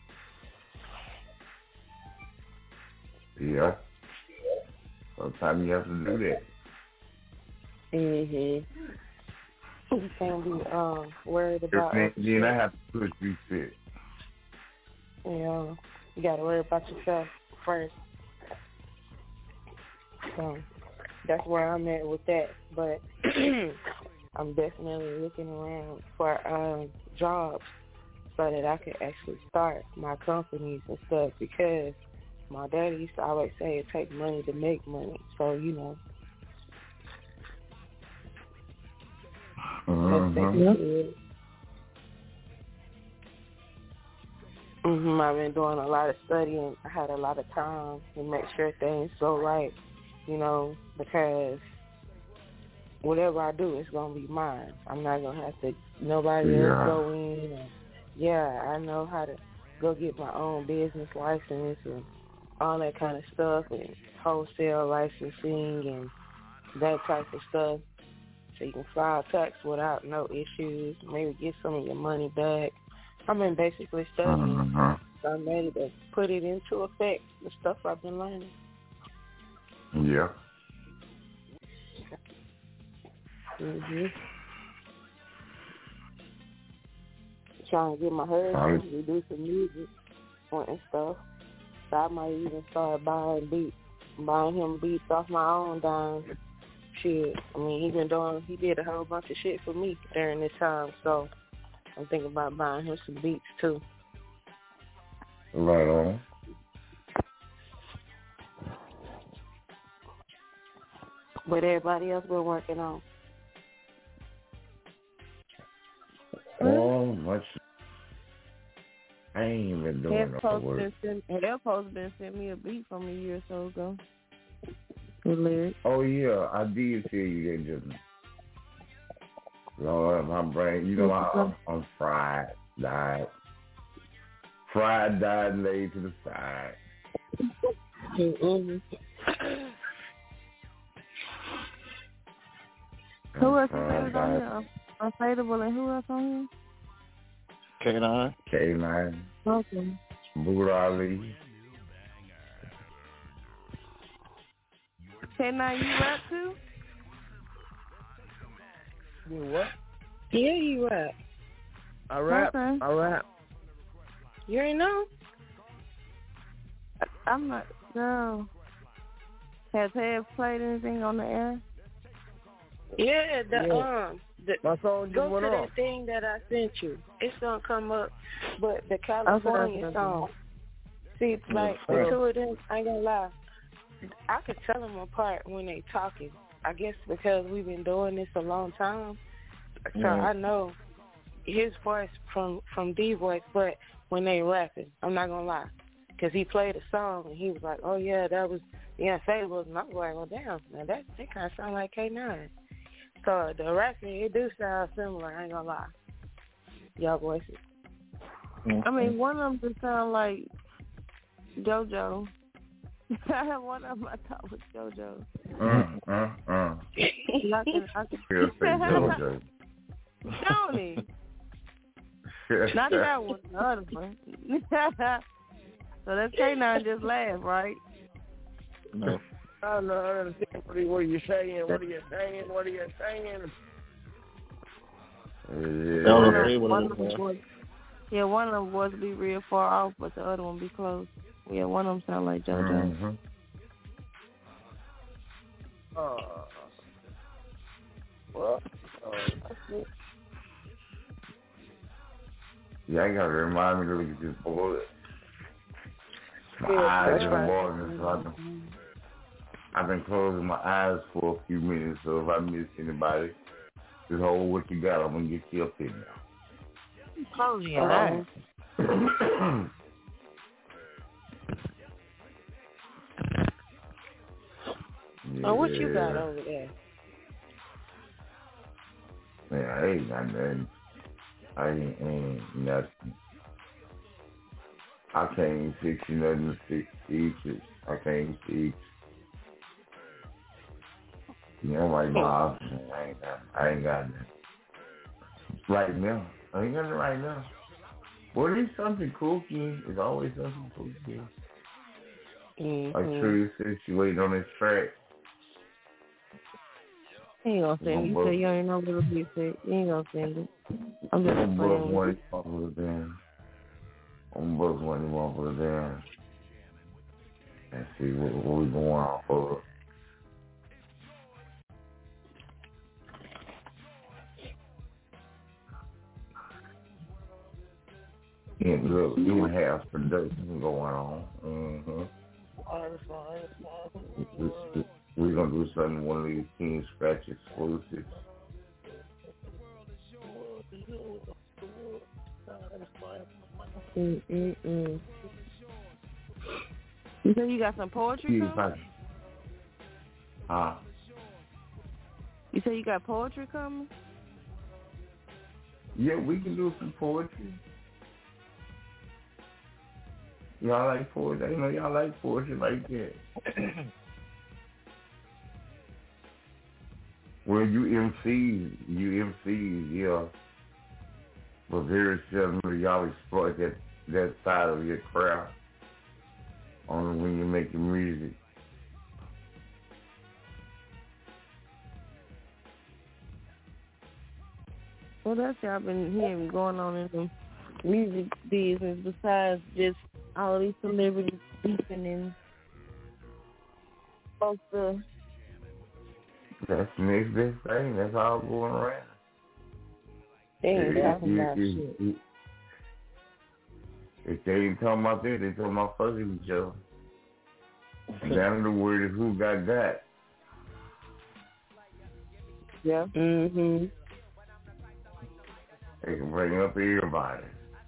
Yeah. Sometimes you have to do that. You can't be worried about then I have to push reset. Yeah. You gotta worry about yourself first. So that's where I'm at with that. But I'm definitely looking around for jobs so that I can actually start my companies and stuff, because my daddy used to always say it takes money to make money. So, you know. I've been doing a lot of studying. I had a lot of time to make sure things go right, you know, because whatever I do, it's going to be mine. I'm not going to have to, nobody else go in. And, I know how to go get my own business license and all that kind of stuff, and wholesale licensing and that type of stuff. So you can file tax without no issues, maybe get some of your money back. I've been basically studying. So I'm ready to put it into effect, the stuff I've been learning. Yeah. Trying to get my husband to do some music and stuff. So I might even start buying him beats off my own dime. Shit. I mean, he did a whole bunch of shit for me during this time, so I'm thinking about buying him some beats too. Right on. What everybody else been working on? Oh, much. I ain't even doing no work. They're supposed to send me a beat from a year or so ago. The lyrics. Oh, yeah, I did tell you that just Lord, my brain, you know, I'm fried, died. Fried, died, laid to the side. Who else is on here? Unfadable, and who else on here? K9. K9. Okay. Boot Ali. K9, you rap too? You what? Yeah, you rap. I rap. Okay. I rap. You ain't know? I'm not. No. Has Ted played anything on the air? Yeah, My song just go went to off. that thing that I sent you. It's gonna come up, but the California song. See, like the two of them, I ain't gonna lie. I could tell them apart when they talking. I guess because we've been doing this a long time, so I know his voice from D voice. But when they rapping, I'm not gonna lie, because he played a song and he was like, "Oh yeah, that was the Unfadables," and I was like, "Well, damn, now that kind of sound like K9." So the rapping, it do sound similar. I ain't gonna lie, y'all voices. I mean, one of them just sound like JoJo. One of them I thought was JoJo. I can He'll say JoJo. Don't he? Not that one, the other one. So that's K9 just laugh, right? No. I don't understand what are you saying? What are you saying? One of them boys be real far off, but the other one be close. Yeah, one of them sound like JoJo. That's it. Yeah, I gotta remind me to look at this board. My eyes are watering, so I've been closing my eyes for a few minutes, so if I miss anybody, just hold what you got. I'm gonna get you up in there. Close your eyes. Oh, what you got over there? Man, I ain't got nothing. I ain't nothing. I can't even fix you nothing to fix each. I can't even fix. You know, like, nah, I ain't got nothing. Right now. I ain't got nothing right now. Well, there's something cooking. There's always something cooking. Like True said, she waiting on this track. You ain't gonna send it. You say you ain't know what it'll be said. You ain't gonna send it. I'm just I'm playing with you. I'm buzz one for the damn. And see what we going on for. And look, you have production going on. We're going to do something, one of these King Scratch exclusives. You say you got some poetry coming? You say you got poetry coming? Yeah, we can do some poetry. Y'all like poetry? I know y'all like poetry like that. Well, you MCs, yeah. But very seldom do y'all exploit that side of your craft. Only when you're making music. Well, that's what I've been hearing going on in the music business besides just all these celebrities speaking and folks That's the next best thing. That's all going around. They ain't talking about shit. If they ain't talking about that, they talking about fucking each other. Down to the word is who got that. Yeah. Mhm. They can bring up everybody.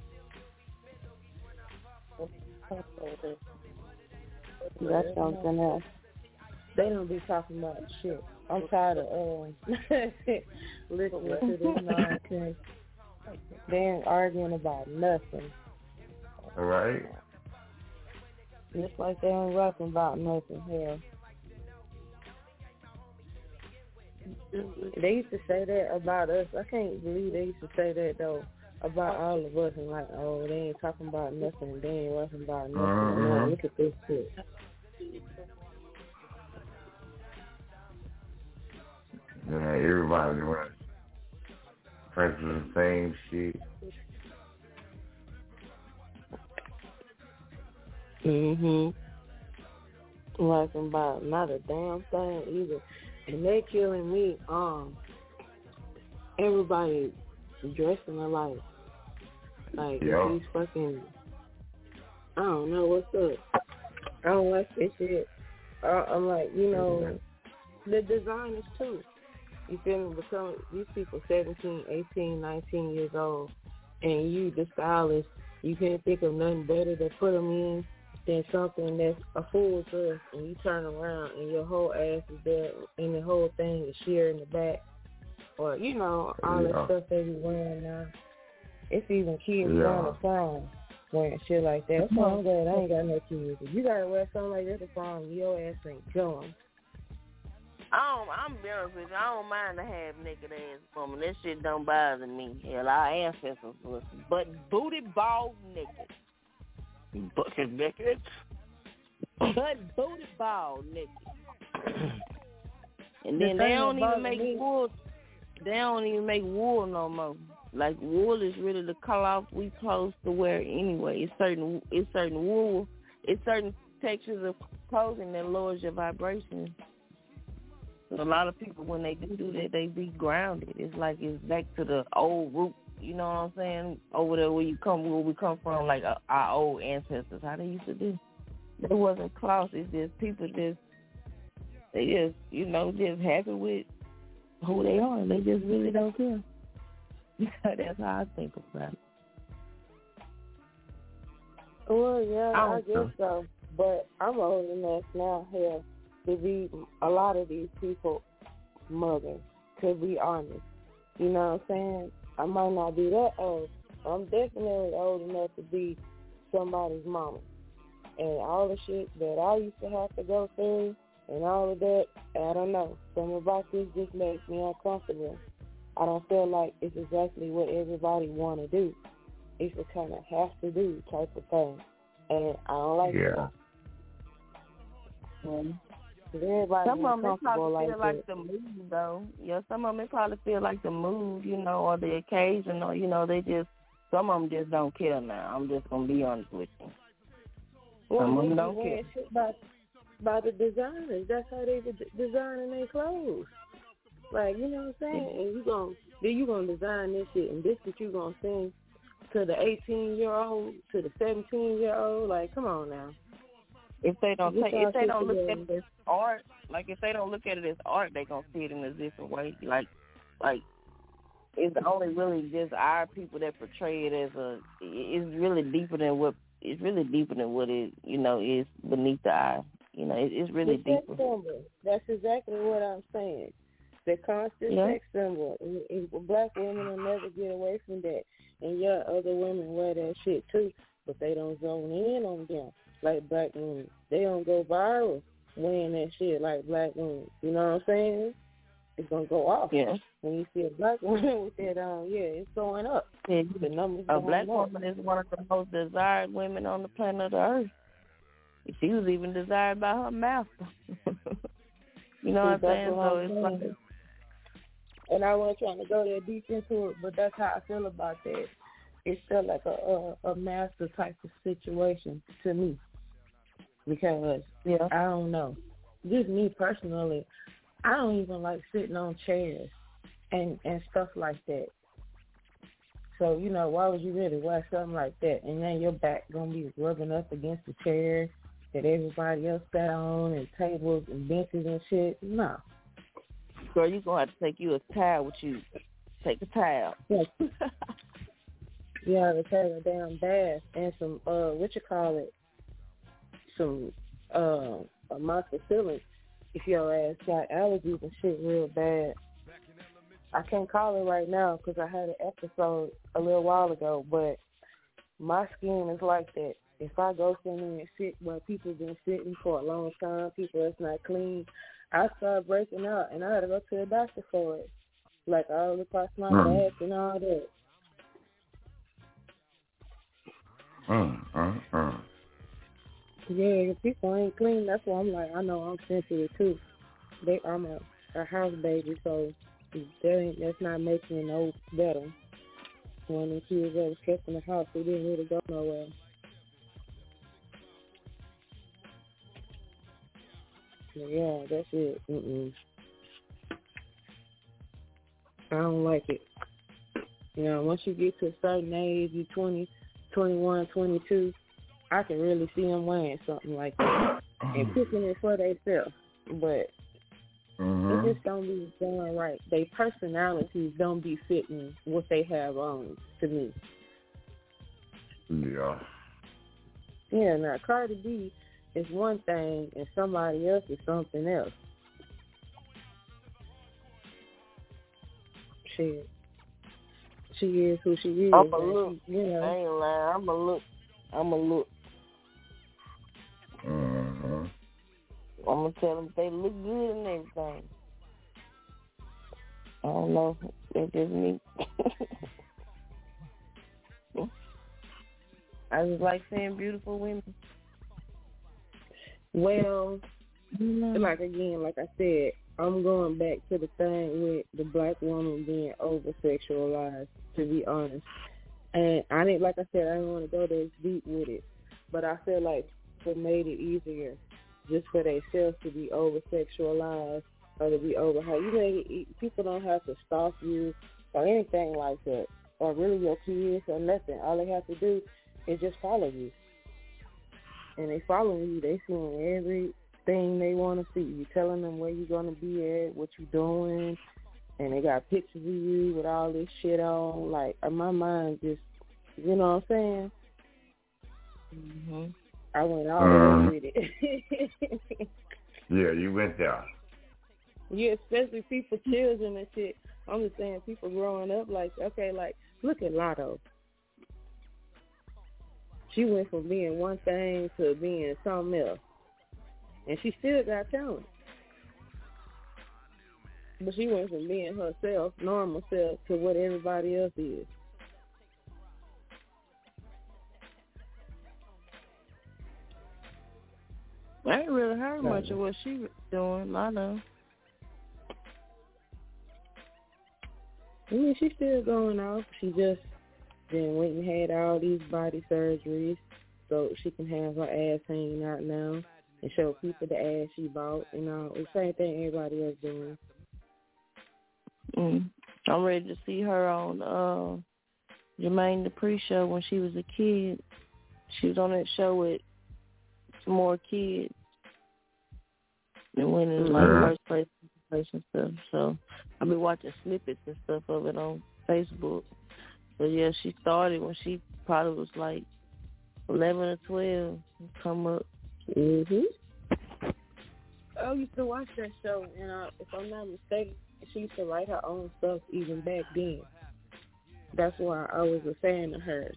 That's something else. They don't be talking about shit. I'm tired of listening to this nonsense. They ain't arguing about nothing. All right. Just like they ain't rapping about nothing. Hell. They used to say that about us. I can't believe they used to say that though about all of us and like, oh, they ain't talking about nothing. They ain't rapping about nothing. Now, look at this shit. Yeah, everybody runs practicing the same shit. Rapping about not a damn thing either. And they killing me. everybody dressing alike. Like, these fucking, I don't know what's up. I don't like this shit. I'm like, you know, the designers too. You feel me? Because these people 17, 18, 19 years old, and you, the stylist, you can't think of nothing better to put them in than something that's a full dress, and you turn around and your whole ass is there, and the whole thing is sheer in the back, or you know all that stuff they be wearing now. It's even kids going to prom wearing shit like that. That's why I'm glad I ain't got no kids. If you gotta wear something like that to prom, your ass ain't going. I'm be honest with you. I don't mind to have naked ass woman. That shit don't bother me. Hell, our ancestors was but booty ball naked. Bucket naked? But booty ball naked. And then they don't even make wool. They don't even make wool no more. Like, wool is really the cloth we supposed to wear anyway. It's certain wool. It's certain textures of clothing that lowers your vibration. So a lot of people, when they do that, they be grounded. It's like it's back to the old root. You know what I'm saying? Over there where we come from, like our old ancestors, how they used to do. It wasn't cloth. It's just people just happy with who they are. They just really don't care. That's how I think about it. Well, yeah, I guess so. But I'm old enough now here to be a lot of these people mothers, to be honest. You know what I'm saying? I might not be that old. I'm definitely old enough to be somebody's mama. And all the shit that I used to have to go through and all of that, I don't know. Something about this just makes me uncomfortable. I don't feel like it's exactly what everybody want to do. It's a kind of have to do type of thing. And I don't like that. Some of them probably feel like the mood, though. Yeah, some of them probably feel like the mood, you know, or the occasion, or, you know, some of them just don't care now. I'm just going to be honest with you. Some of them don't care. Shit by the designers. That's how they designing their clothes. Like, you know what I'm saying? And you gonna design this shit, and this what you gonna send to the 18-year-old, to the 17-year-old. Like, come on now. If they don't look at it as art, like if they don't look at it as art, they gonna see it in a different way. Like it's only really just our people that portray it as it's really deeper than what it, you know, is beneath the eye. You know, it's really deeper. That's exactly what I'm saying. The constant sex symbol. Black women will never get away from that. And yeah, other women wear that shit too, but they don't zone in on them like black women. They don't go viral wearing that shit like black women. You know what I'm saying? It's gonna go off. Yeah. When you see a black woman with that on, it's going up. Yeah. The numbers a black woman is one of the most desired women on the planet of Earth. She was even desired by her master. You know what I'm saying? So it's like. And I wasn't trying to go there deep into it, but that's how I feel about that. It's still like a master type of situation to me. Because, I don't know. Just me personally, I don't even like sitting on chairs and stuff like that. So, you know, why would you really wear something like that? And then your back going to be rubbing up against the chair that everybody else sat on and tables and benches and shit. No. Girl, you're going to have to take you a towel with you. Take a towel. You have to take a damn bath and some, some amoxicillin if your ass got allergies and shit real bad. I can't call it right now because I had an episode a little while ago, but my skin is like that. If I go somewhere and sit where people been sitting for a long time, people that's not clean, I start breaking out, and I had to go to the doctor for it. Like all across my back and all that. Yeah, if people ain't clean, that's why I'm like, I know I'm sensitive too. I'm a house baby, so that's not making it no better. When the kids that was kept in the house, they didn't really go nowhere. Yeah, that's it. I don't like it. You know, once you get to a certain age, you 20, 21, 22, I can really see them wearing something like that and picking it for themselves. But it just don't be done right. Their personalities don't be fitting what they have on, to me. Yeah. Yeah, now Cardi B is one thing and somebody else is something else. Shit. She is who she is. I'm a look. She, you know. I ain't lying. I'm a look. Mm-hmm. I'm going to tell them they look good and everything. I don't know. That's just me. I just like seeing beautiful women. Well, like I said, I'm going back to the thing with the black woman being over-sexualized, to be honest. And I didn't want to go this deep with it, but I feel like it made it easier just for themselves to be over-sexualized or to be people don't have to stalk you or anything like that, or really your kids or nothing. All they have to do is just follow you. And they following you, they seeing everything they want to see. You telling them where you're going to be at, what you doing, and they got pictures of you with all this shit on. Like, my mind just, you know what I'm saying? Mm-hmm. I went all the way with it. Yeah, you went there. Yeah, especially people, children and shit. I'm just saying people growing up like, okay, like, look at Lotto. She went from being one thing to being something else. And she still got talent. But she went from being herself, normal self, to what everybody else is. I ain't really heard much of what she was doing, I know. I mean, she's still going off. She just then went and had all these body surgeries so she can have her ass hanging out now and show people the ass she bought and all. The same thing everybody else doing. I'm ready to see her on Jermaine Dupri show when she was a kid. She was on that show with some more kids and winning like first place and stuff. So I've been watching snippets and stuff of it on Facebook. But yeah, she started when she probably was like 11 or 12. Come up. I used to watch that show, and if I'm not mistaken, she used to write her own stuff even back then. That's why I was a fan of hers.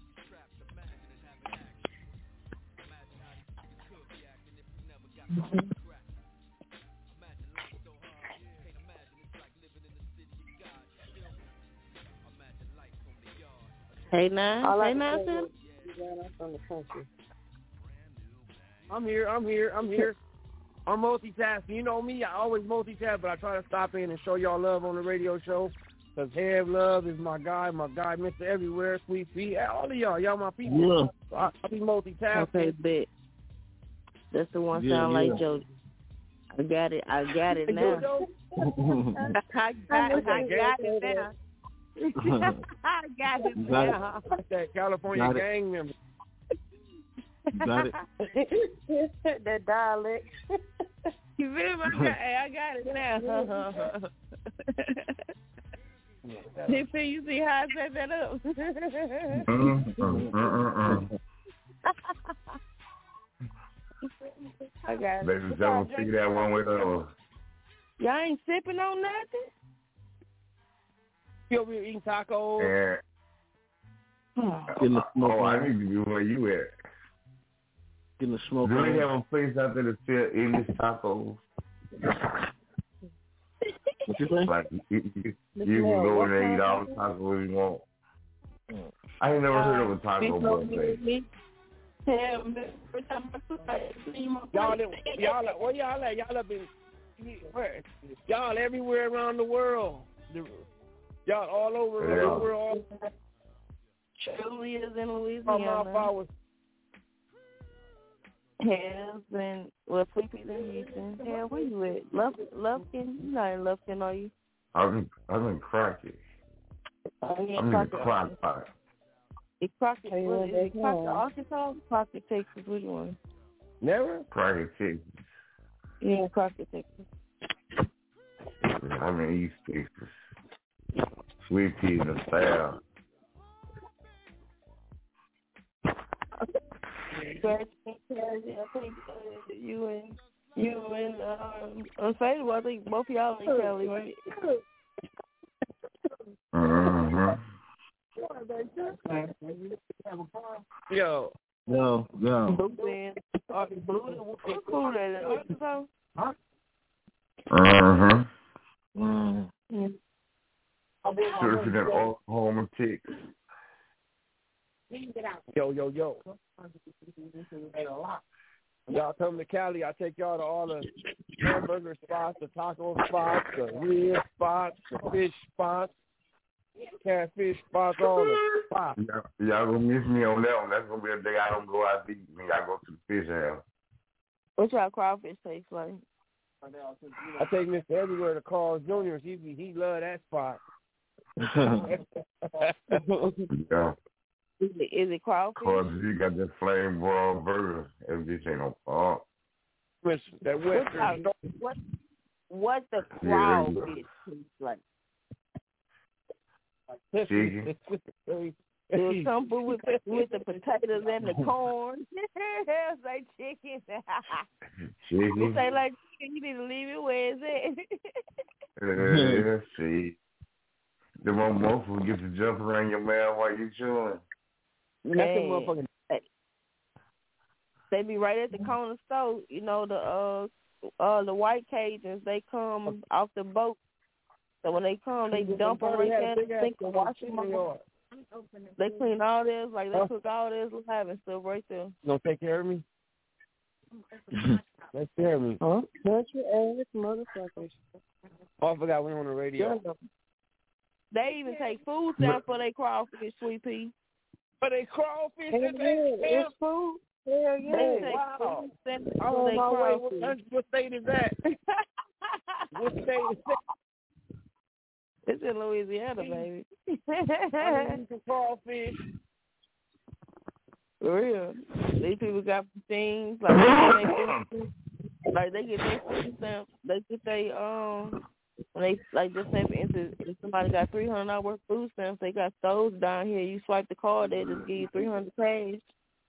Hey, man. Hey, man. From the country. I'm here. I'm multitasking. You know me, I always multitask, but I try to stop in and show y'all love on the radio show. Because Hev Love is my guy, Mr. Everywhere, Sweet Feet. All of y'all my people. Yeah. So I'll be multitasking. Okay, bet. That's the one sound like Joe. I got it now. I got it now. I got it now. That California gang member. Got it. That dialect. You feel me? I got it now. You see how I set that up? I got it. Ladies and gentlemen, figure that one way or the other. Y'all ain't sipping on nothing? You over here eating tacos? Yeah. I need to be where you at. Getting the smoke. Do they have a place out there that sell English tacos? What you say? Like, you can go in there and eat all the tacos you want. I ain't never heard of a taco buffet. Where y'all at? Y'all have been, y'all everywhere around the world. Y'all all over the world. Truly is in Louisiana. Has been, Sweet Peas in Houston. Yeah, where you at? Lufkin? You not in Lufkin, are you? I'm in Crockett. I'm in Crockett. Is Crockett, is Crockett Arkansas? Crockett, Texas, which one? Never? Crockett, Texas. Yeah, Crockett, Texas. I'm in East Texas. Sweet pea in the South. I think you and Unfadable, I think both of y'all in Cali, right? Yo. No. Blue Man, what school that in Arkansas? Surfing in Oklahoma, Texas. Yo. Y'all come to Cali, I take y'all to all the hamburger spots, the taco spots, the rib spots, the fish spots, catfish spots, all the spots. Y'all gonna miss me on that one. That's gonna be a day I don't go out to eat when y'all go to the fish house. What y'all crawfish taste like? I take Mr. Everywhere to Carl's Jr. He love that spot. Yeah. Is it crawfish? Cause he got that flame broiled burger. That bitch ain't no fault. That Western. What the crawfish tastes like? Chicken. There's something with the potatoes and the corn. It's like chicken. Chicken. You say like chicken, you need to leave it where it's at. Yeah, see. The most will get to jump around your mouth while you chewing. Man, they be right at the corner store. You know the white Cajuns. They come off the boat. So when they come, they dump them right there. They can wash them. They clean all this, like they cook all this live and stuff right there. You gonna take care of me? Take care of me. Huh? Touch your ass, motherfuckers. Oh, I forgot we on the radio. They even take food stamps for their crawfish, Sweet Pea. For their crawfish? It's food. Hell yeah. They take Wow. food stamps Oh, for their my crawfish. way. What state is that? What state is that? It's in Louisiana, baby. Crawfish. For real. These people got things like they get their food stamps. They get they when they like just say for instance, if somebody got $300 worth of food stamps, they got stores down here. You swipe the card, they just give you 300 cash.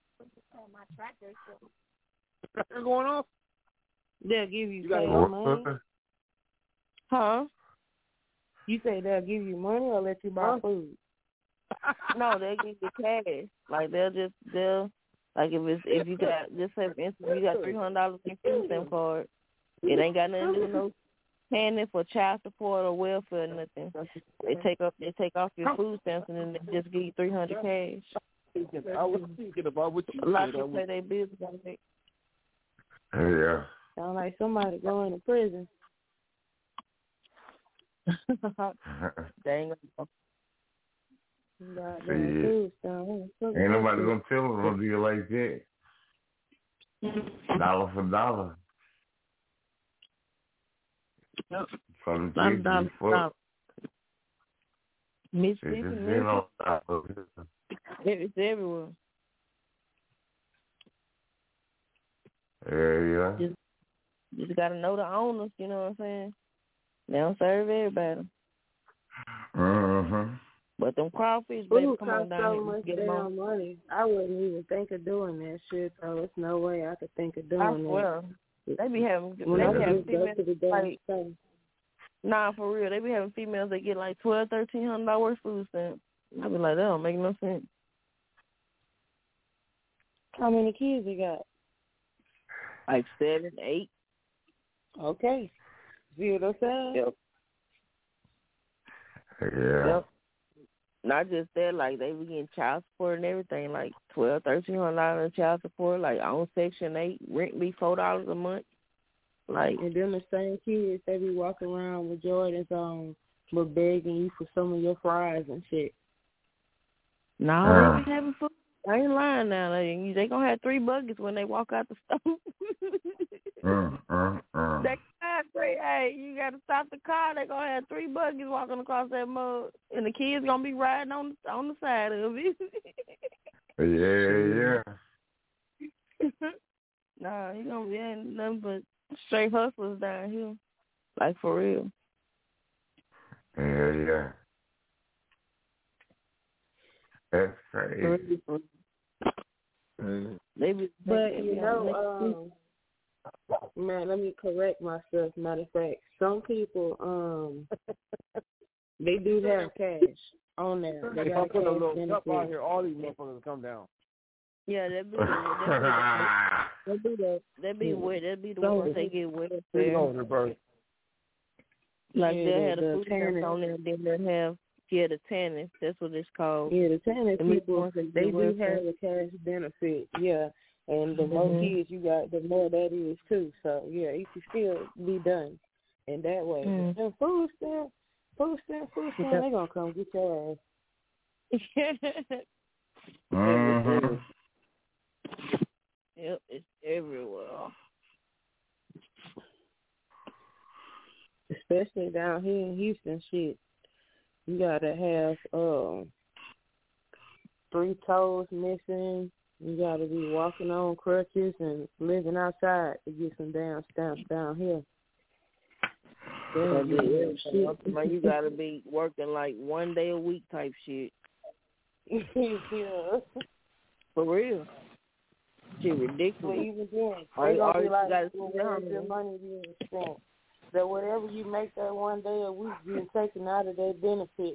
What's going on? They'll give you money. Huh? You say they'll give you money or let you buy food? No, they'll give you cash. Like they'll like if you got just say for instance you got $300 in food stamp card, it ain't got nothing to do with no paying it for child support or welfare or nothing. They take off your food stamps and then they just give you 300 cash. I was thinking about what you a lot of people say they business on it. Yeah. Sound like somebody going to prison. Dang. Ain't nobody gonna tell them to do it like that. $1 for $1. From the $1 Mississippi. It's everywhere. Yeah. Just gotta know the owners, you know what I'm saying? They don't serve everybody. But them crawfish, baby, come on down here and get them on. Money. I wouldn't even think of doing that shit, so there's no way I could think of doing that. Well, they be having females like, nah, for real, they be having females that get like $1,200-$1,300 worth of food stamps. I be like, that don't make no sense. How many kids you got? Like 7, 8. Okay. See what I'm saying? Yep. Yeah. Yep. Not just that, like they be getting child support and everything, like $1,200-$1,300 in child support, like on Section 8, rent be $4 a month. Like, and then the same kids, they be walking around with Jordans on, but begging you for some of your fries and shit. No, they be having food. I ain't lying now. They gonna have 3 buckets when they walk out the store. They got 3 hey, you got to stop the car. They're going to have 3 buggies walking across that mud, and the kids going to be riding on the side of it. Yeah. Nah, you going to be ain't nothing but straight hustlers down here. Like, for real. Yeah. That's crazy. But, you know, man, let me correct myself. Matter of fact, some people, they do have cash on there. They if got I put a little cash cup out benefit. here, all these motherfuckers will come down. Yeah, that'd be the ones they get wet. Like they'll have the food stamps on there, then they'll have the TANF. That's what it's called. Yeah, the TANF people, they do have a cash benefit. Yeah, and the more kids you got, the more that is too. So yeah, it can still be done in that way. And food stamp, they gonna come get your ass. Yep, it's everywhere. Especially down here in Houston, shit. You gotta have 3 toes missing. You gotta be walking on crutches and living outside to get some damn stamps down here. You gotta be working like 1 day a week type shit. Yeah. For real. Shit ridiculous. But even then, they gonna be like, where's your money being spent? That whatever you make that 1 day a week being taken out of their benefit.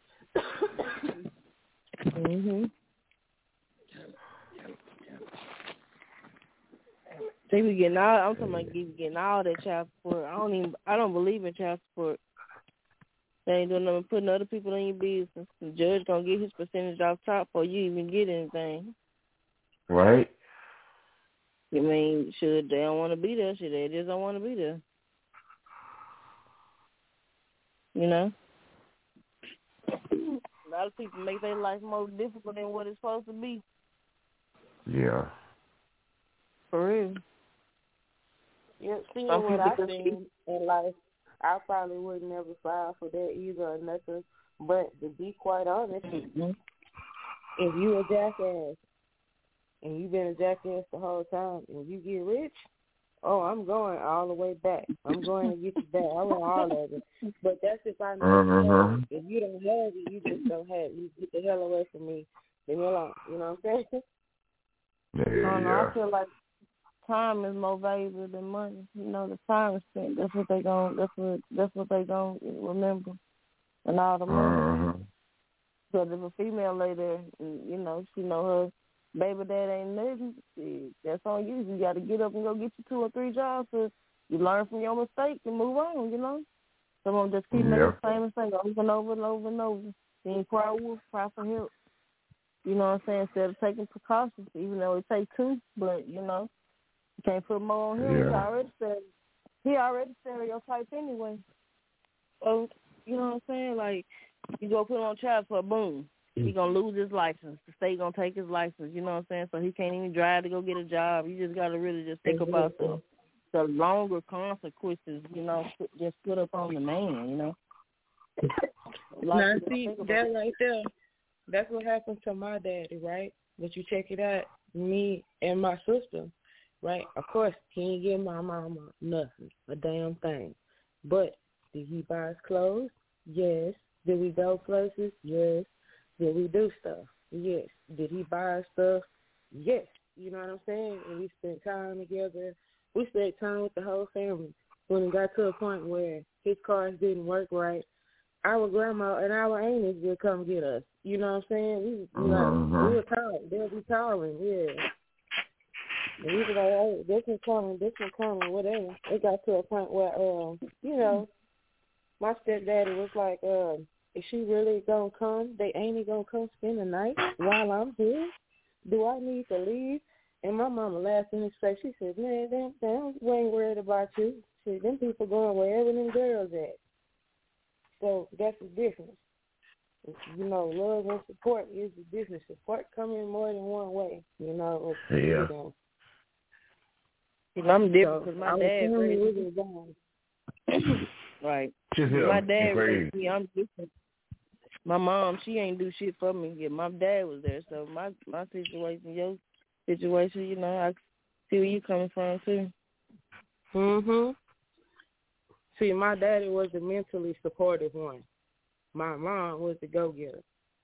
They be getting all. I'm talking about getting all that child support. I don't believe in child support. They ain't doing nothing but putting other people in your business. The judge gonna get his percentage off top before you even get anything. Right. I mean, should they don't want to be there? Should they just don't want to be there? You know? A lot of people make their life more difficult than what it's supposed to be. Yeah. For real. Yeah, seeing what I've seen in life, I probably would never file for that either or nothing. But to be quite honest, if you a jackass and you've been a jackass the whole time and you get rich, oh, I'm going all the way back. I'm going to get you back. I want all of it. But that's if I know you have it. If you don't have it, you just don't have it. You get the hell away from me. Leave me alone. You know what I'm saying? Yeah. I feel like time is more valuable than money. You know, the time is spent. That's what they gonna remember, and all the money. So if a female lady, you know, she know her baby dad ain't nothing, that's on you. You got to get up and go get you 2 or 3 jobs so you learn from your mistakes and move on. You know, some of them just keep making the same mistake over and over and over and over. Then cry wolf, cry for help. You know what I'm saying? Instead of taking precautions, even though it takes 2, but you know. You can't put more on him. Yeah. He already stereotyped anyway. So, you know what I'm saying? Like, you go put him on child support, boom. He going to lose his license. The state going to take his license, you know what I'm saying? So he can't even drive to go get a job. You just got to really just think about the longer consequences, you know, just put up on the man, you know? Now, see, that right there, that's what happened to my daddy, right? But you check it out, me and my sister. Right? Of course, he ain't give my mama nothing, a damn thing. But did he buy us clothes? Yes. Did we go places? Yes. Did we do stuff? Yes. Did he buy us stuff? Yes. You know what I'm saying? And we spent time together. We spent time with the whole family. When it got to a point where his cars didn't work right, our grandma and our aunties would come get us. You know what I'm saying? We were calling. They'll be calling, yeah. And we were like, hey, this one coming, whatever. It got to a point where, you know, my stepdaddy was like, is she really going to come? They ain't going to come spend the night while I'm here? Do I need to leave? And my mama laughed in his face. She said, man, we ain't worried about you. She said, them people going wherever them girls at. So that's the difference. You know, love and support is the difference. Support come in more than one way, you know. Yeah. I'm different because my dad Right. Just my dad raised me. I'm different. My mom, she ain't do shit for me. Yeah, my dad was there, so my situation, your situation, you know, I see where you coming from too. See, my daddy was the mentally supportive one. My mom was the go-getter.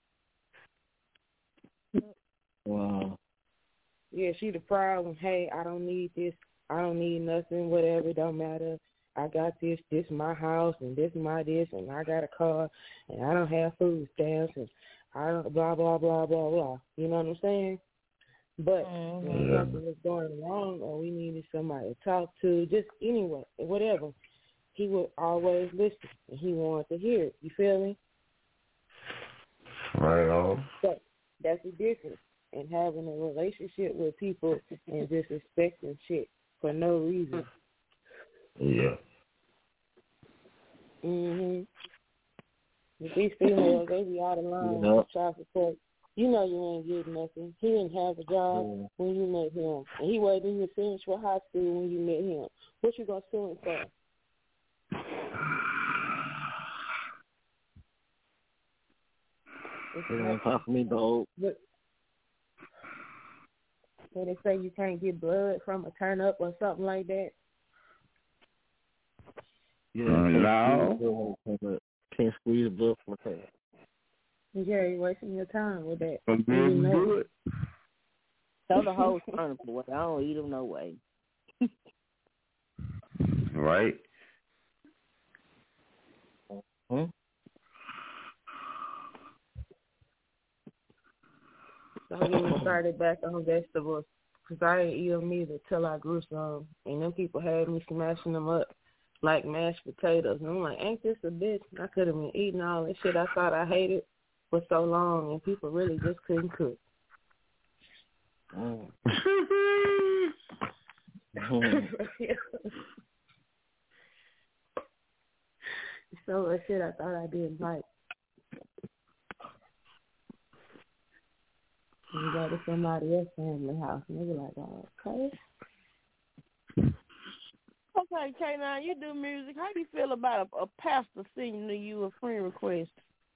Wow. Yeah, she the problem. Hey, I don't need this. I don't need nothing, whatever, it don't matter. I got this my house, and this my this, and I got a car, and I don't have food stamps, and I don't blah, blah, blah, blah, blah. You know what I'm saying? But when something was going wrong or we needed somebody to talk to, just anyway, whatever, he would always listen, and he wanted to hear it. You feel me? Right on. So that's the difference in having a relationship with people and just expecting shit for no reason. Yeah. With these females, they be out of line with child support. You know you ain't getting nothing. He didn't have a job when you met him, and he wasn't even finished with high school when you met him. What you gonna sue him for? It ain't time for me to hold. But they say you can't get blood from a turnip or something like that. Yeah, no. Can't squeeze blood from a turnip. Yeah, you're wasting your time with that. Good. Throw the whole turnip away. I don't eat them no way. Right. So I even started back on vegetables because I didn't eat them either till I grew some. And them people had me smashing them up like mashed potatoes. And I'm like, ain't this a bitch? I could have been eating all that shit I thought I hated for so long, and people really just couldn't cook. So much shit I thought I didn't like. You go to somebody else's family house, and they be like, oh, okay. Okay, K9, you do music. How do you feel about a pastor singing to you a friend request?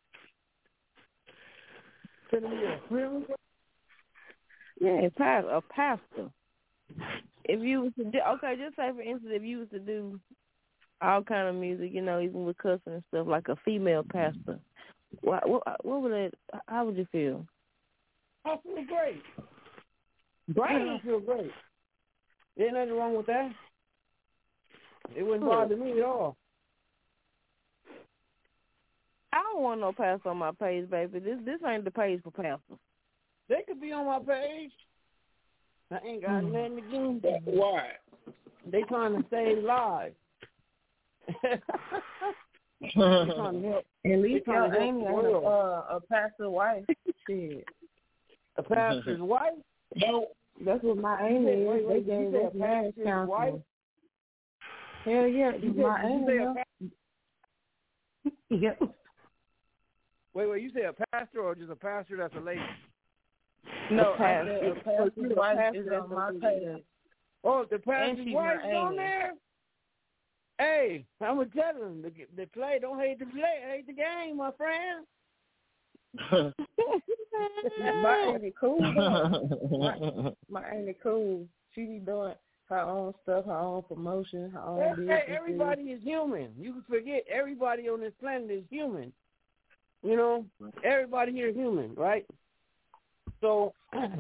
Sending me a friend request? Yeah, a pastor. If you was to do, okay, just say for instance, if you was to do all kind of music, you know, even with cussing and stuff, like a female pastor, what would it? How would you feel? I feel great. I feel great. Ain't nothing wrong with that. It wouldn't bother me at all. I don't want no pastor on my page, baby. This ain't the page for pastors. They could be on my page. I ain't got nothing to do with that. Why? They trying to save lives. Trying to help. At least trying to Amy help a pastor's wife. Shit. A pastor's wife? No, that's what my Amy is. They gave us marriage counseling. Hell yeah, my Amy. Yep. Wait, you say a pastor or just a pastor that's a lady? No, a pastor's wife is on my page. Oh, the pastor's wife's on there? Hey, I'm going to tell them, the play, don't hate the play, hate the game, my friend. My Amy cool, though. My Amy cool. She be doing her own stuff, her own promotion, her own business. Everybody is human. You can forget everybody on this planet is human. You know, everybody here is human, right? So,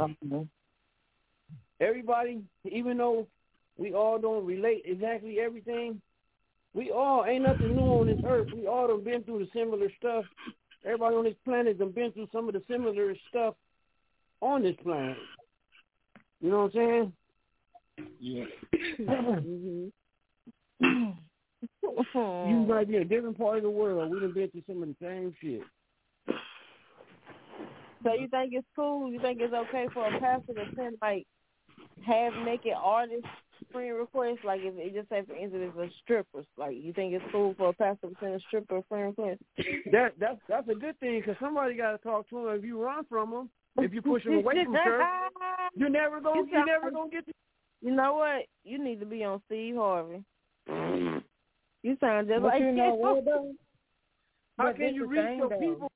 everybody, even though we all don't relate exactly everything, we all, ain't nothing new on this earth. We all have been through the similar stuff. Everybody on this planet has been through some of the similar stuff on this planet. You know what I'm saying? Yeah. You might be a different part of the world. We done been through some of the same shit. So you think it's cool? You think it's okay for a pastor to send like half-naked artists friend requests? Like if it just say for instance it's a stripper, like you think it's cool for a pastor to send a stripper a friend request? That's a good thing because somebody got to talk to them. If you run from them, if you push them away from church, you're never gonna get. You know what? You need to be on Steve Harvey. You sound just but like you know what, though? How can you reach your people?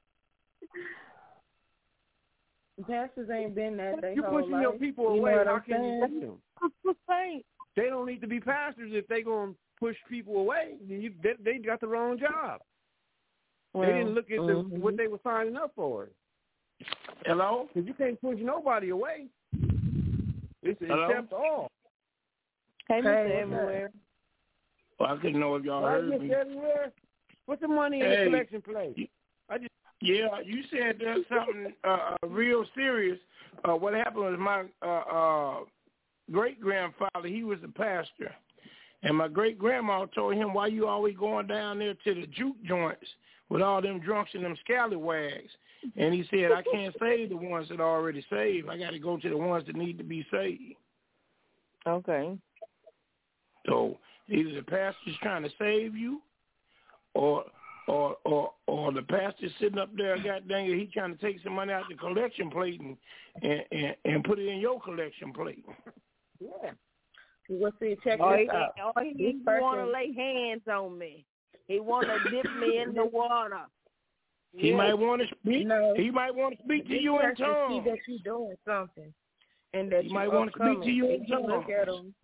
Pastors ain't been that they You're whole pushing life. your people You away. know what How I'm can you saying? reach them? They don't need to be pastors if they gonna push people away. They got the wrong job. Well, they didn't look at what they were signing up for. Hello? Because you can't push nobody away. It's accept all. Hey, Mr. Everywhere. Well, I couldn't know if y'all heard me. Everywhere. What's the money in the collection plate? Yeah, you said there's something real serious. What happened was my great-grandfather, he was a pastor. And my great-grandma told him, why you always going down there to the juke joints with all them drunks and them scallywags? And he said, I can't save the ones that are already saved. I got to go to the ones that need to be saved. Okay. So either the pastor's trying to save you or the pastor sitting up there, god dang it, he trying to take some money out the collection plate and put it in your collection plate. Yeah. Well, see, check Or this out. He want to lay hands on me. He want to dip me in the water. He might want to speak. No. He might want to speak to you in tongues. See that you're doing something, and that he might want to speak to you in tongues. Look at them.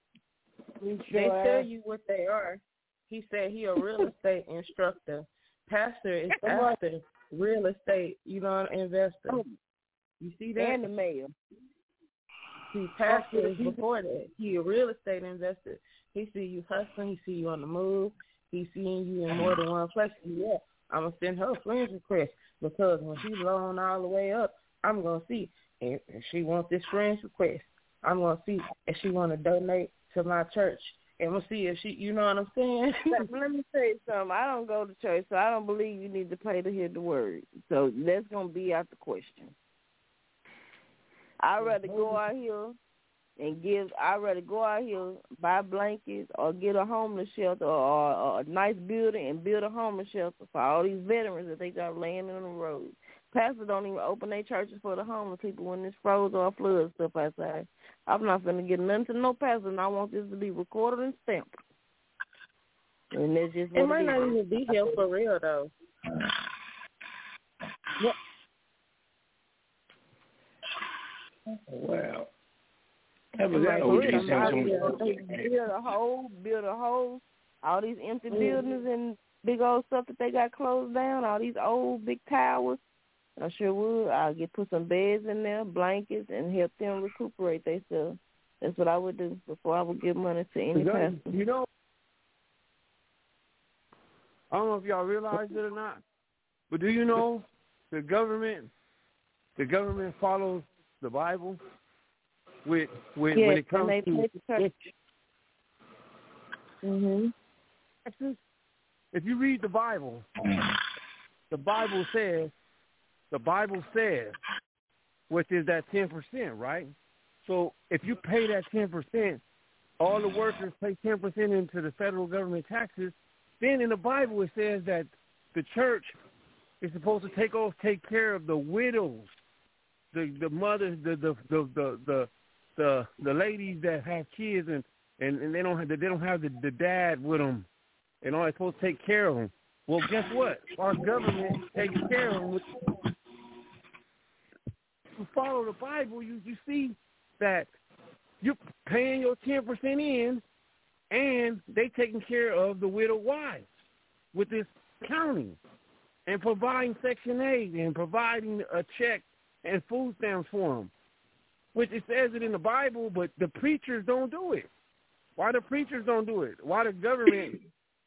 They tell you what they are. He said he a real estate instructor. Pastor is after real estate, investor. You see that? And the mayor. See, pastor is before that. He a real estate investor. He see you hustling. He see you on the move. He seeing you in more than one place. Yeah, I'm going to send her a friend's request because when she's blown all the way up, I'm going to see if she wants this friend's request. I'm going to see if she want to donate to my church. And we'll see if she, you know what I'm saying? Let me tell you something. I don't go to church, so I don't believe you need to pay to hear the word. So that's going to be out the question. I'd rather go out here buy blankets or get a homeless shelter or a nice building and build a homeless shelter for all these veterans that they got laying on the road. Pastors don't even open their churches for the homeless people when it's froze or flood stuff outside. I'm not going to get nothing to no pastor, and I want this to be recorded and stamped. And that's just what it might not even be here for real, though. Well, build a hole, all these empty buildings and big old stuff that they got closed down, all these old big towers. I sure would. I'll put some beds in there, blankets, and help them recuperate themselves. That's what I would do before I would give money to any pastor. I don't know if y'all realize it or not, but do you know the government follows the Bible when it comes to church. Mhm. If you read the Bible says, which is that 10%, right? So if you pay that 10%, all the workers pay 10% into the federal government taxes. Then in the Bible it says that the church is supposed to take care of the widows, the mothers, the ladies that have kids and they don't have the dad with them, and all they're supposed to take care of them. Well, guess what? Our government takes care of them. You follow the Bible, you see that you're paying your 10% in, and they taking care of the widow wives with this county and providing Section 8 and providing a check and food stamps for them, which it says it in the Bible, but the preachers don't do it. Why the preachers don't do it? Why the government?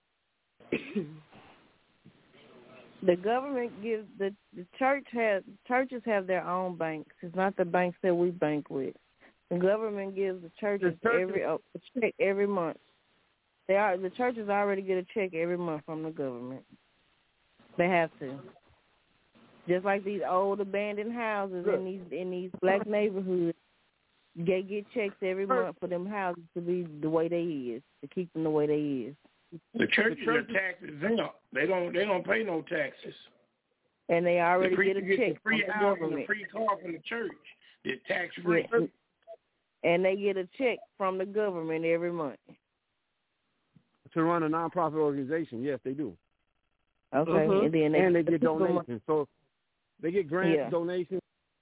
The government gives the churches have their own banks. It's not the banks that we bank with. The government gives the churches a check every month. The churches already get a check every month from the government. They have to. Just like these old abandoned houses in these black neighborhoods, they get checks every month for them houses to be the way they is, to keep them the way they is. The churches are tax exempt. They don't pay no taxes. And they already get a check from the government. and a free car from the church. They're tax free. Yeah. And they get a check from the government every month. to run a nonprofit organization. Yes, they do. Okay, and they get donations. So they get grants, donations.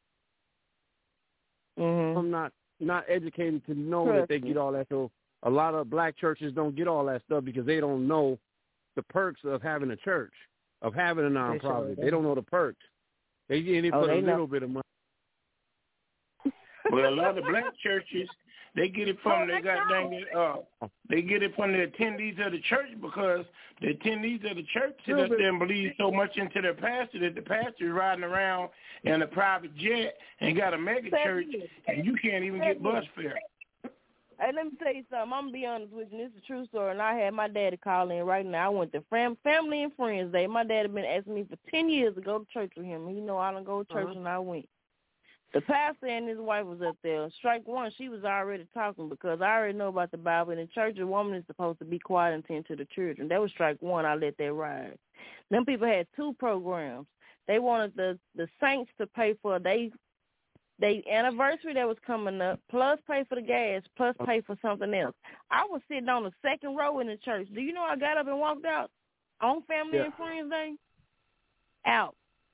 I'm not educated to know that they get all that. So a lot of black churches don't get all that stuff because they don't know the perks of having a church, of having a nonprofit. They don't know the perks. They get it for a little bit of money. Well, a lot of black churches, they get it from they get it from the attendees of the church because the attendees of the church sit up there and believe so much into their pastor that the pastor is riding around in a private jet and got a mega church and you can't even get bus fare. Hey, let me tell you something. I'm going to be honest with you. This is a true story, and I had my daddy call in right now. I went to Family and Friends Day. My daddy been asking me for 10 years to go to church with him. He know I don't go to church, and I went. The pastor and his wife was up there. Strike one, she was already talking because I already know about the Bible. In the church, a woman is supposed to be quiet and tend to the children. That was strike one. I let that ride. Them people had two programs. They wanted the saints to pay for they anniversary that was coming up, plus pay for the gas, plus pay for something else. I was sitting on the second row in the church. Do you know I got up and walked out on Family and Friends Day? Out.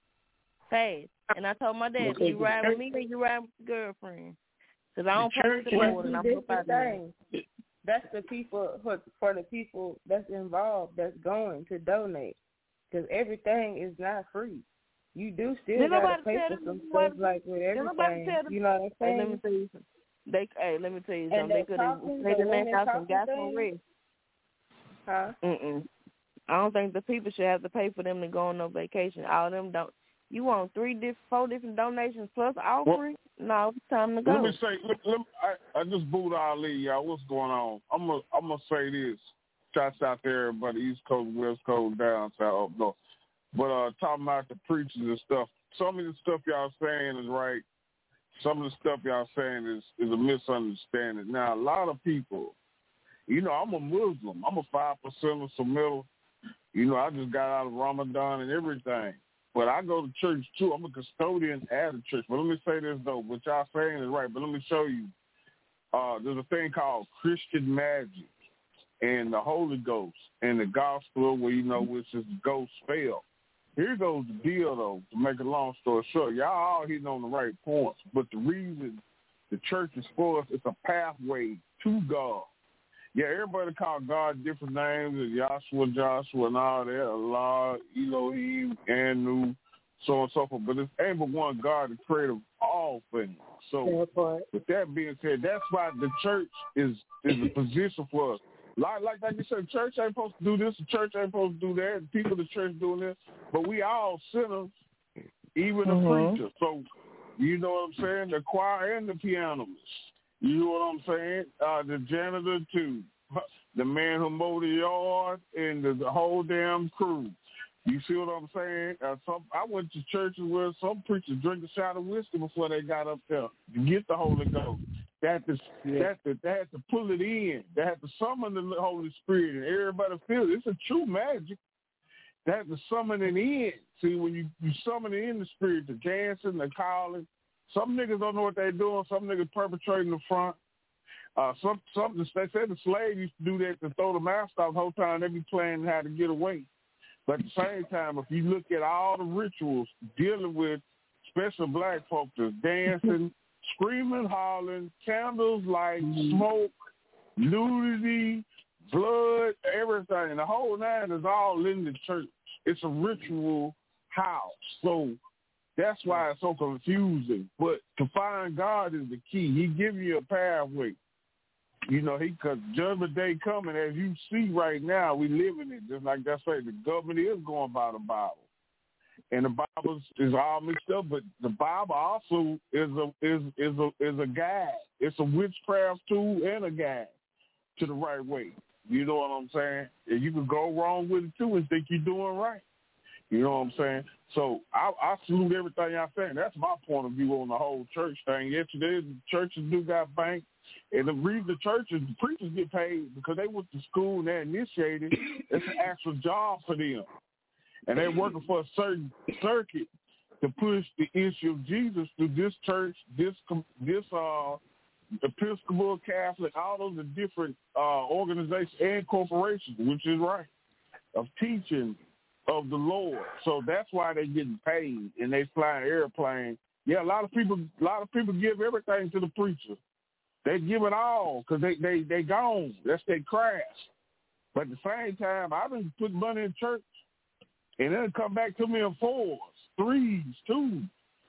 Fast. And I told my dad, you ride with me or you ride with your girlfriend? Because I don't pay the Lord and I'm up out there. That's the people, for the people that's involved, that's going to donate. Because everything is not free. You do still got to pay for some stuff like with everything. You know what I'm saying? Let me tell you something. Let me tell you something. They could have stayed in that house and got some rest. Huh? I don't think the people should have to pay for them to go on no vacation. All of them don't. You want 4 different donations plus offering? No, it's time to go. Let me say, I just booed Ali, y'all. What's going on? I'm gonna say this. Shots out there, everybody, East Coast, West Coast, down south, up north. But talking about the preachers and stuff, some of the stuff y'all saying is right. Some of the stuff y'all saying is a misunderstanding. Now, a lot of people, you know, I'm a Muslim. I'm a 5% of Semitic. You know, I just got out of Ramadan and everything. But I go to church, too. I'm a custodian at a church. But let me say this, though. What y'all saying is right. But let me show you. There's a thing called Christian magic and the Holy Ghost and the gospel where, you know, which is ghost spell. Here goes the deal, though, to make a long story short. Y'all all hitting on the right points. But the reason the church is for us, it's a pathway to God. Yeah, everybody call God different names, Joshua, and all that, Allah, Elohim, Anu, so on and so forth. But it's ain't but one God, the creator of all things. So with that being said, that's why the church is a position for us. Like you said, church ain't supposed to do this, the church ain't supposed to do that, the people of the church doing this, but we all sinners, even the preacher. So, you know what I'm saying? The choir and the pianist. You know what I'm saying? The janitor, too. The man who mowed the yard and the whole damn crew. You see what I'm saying? I went to churches where some preachers drink a shot of whiskey before they got up there to get the Holy Ghost. They had to pull it in. They had to summon the Holy Spirit, and everybody feels it. It's a true magic. They had to summon it in. See, when you summon it in the spirit, the dancing, the calling, some niggas don't know what they're doing. Some niggas perpetrating the front. They said the slaves used to do that to throw the mask off the whole time. They be playing how to get away. But at the same time, if you look at all the rituals dealing with special black folks, that's dancing, screaming, hollering, candles, lights, smoke, nudity, blood, everything. The whole nine is all in the church. It's a ritual house. So that's why it's so confusing. But to find God is the key. He give you a pathway. You know, because judgment day coming, as you see right now, we live in it. Just like I say, the government is going by the Bible. And the Bible is all mixed up, but the Bible also is a guide. It's a witchcraft tool and a guide to the right way. You know what I'm saying? And you can go wrong with it, too, and think you're doing right. You know what I'm saying? So I salute everything y'all saying. That's my point of view on the whole church thing. Yesterday, the churches do got banked. And the reason the preachers get paid because they went to school and they're initiated. It's an actual job for them. And they're working for a certain circuit to push the issue of Jesus through this church, this Episcopal, Catholic, all those are different organizations and corporations, which is right, of teaching of the Lord. So that's why they're getting paid and they flying airplanes. Yeah, a lot of people give everything to the preacher. They give it all because they gone. That's their craft. But at the same time, I've been putting money in church, and it'll come back to me in 4s, 3s, 2s.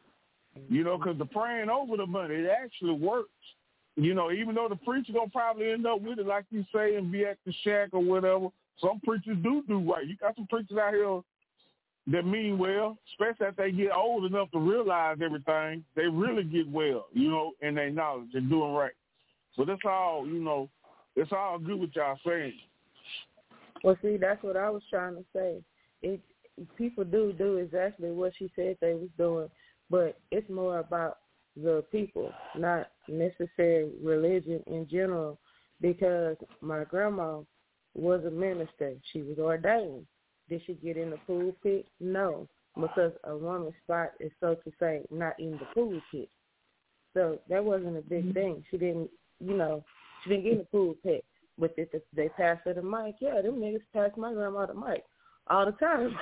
You know, because the praying over the money, it actually works. You know, even though the preacher gonna probably end up with it, like you say, and be at the shack or whatever. Some preachers do right. You got some preachers out here that mean well, especially if they get old enough to realize everything. They really get well, you know, and they knowledge they're doing right. So that's all, you know, it's all good what y'all saying. Well, see, that's what I was trying to say. People do exactly what she said they was doing, but it's more about the people, not necessarily religion in general, because my grandma was a minister. She was ordained. Did she get in the pulpit? No, because a woman's spot is, so to say, not in the pulpit. So that wasn't a big thing. She didn't get in the pulpit. But if they pass her the mic, yeah, them niggas pass my grandma the mic all the time.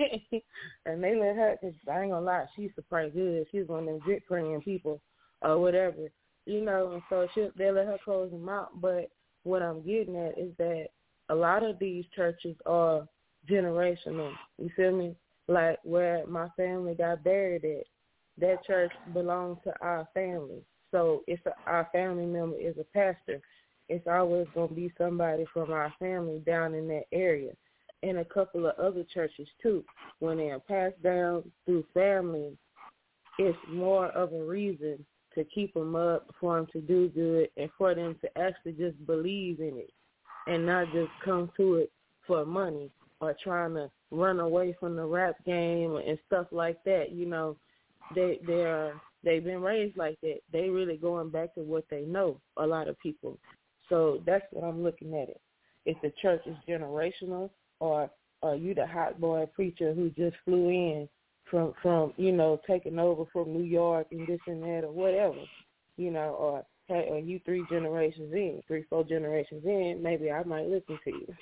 And they let her, because I ain't going to lie, she used to pray good. She was one of them good praying people or whatever, you know, and so they let her close them out. But what I'm getting at is that a lot of these churches are generational. You feel me? Like where my family got buried at, that church belonged to our family. So if our family member is a pastor, it's always going to be somebody from our family down in that area. And a couple of other churches, too. When they're passed down through family, it's more of a reason to keep them up, for them to do good, and for them to actually just believe in it and not just come to it for money or trying to run away from the rap game and stuff like that. You know, they've been raised like that. They really going back to what they know, a lot of people. So that's what I'm looking at it. If the church is generational, or are you the hot boy preacher who just flew in from you know, taking over from New York and this and that or whatever, you know, or hey, are you 3 generations in, 3-4 generations in, maybe I might listen to you.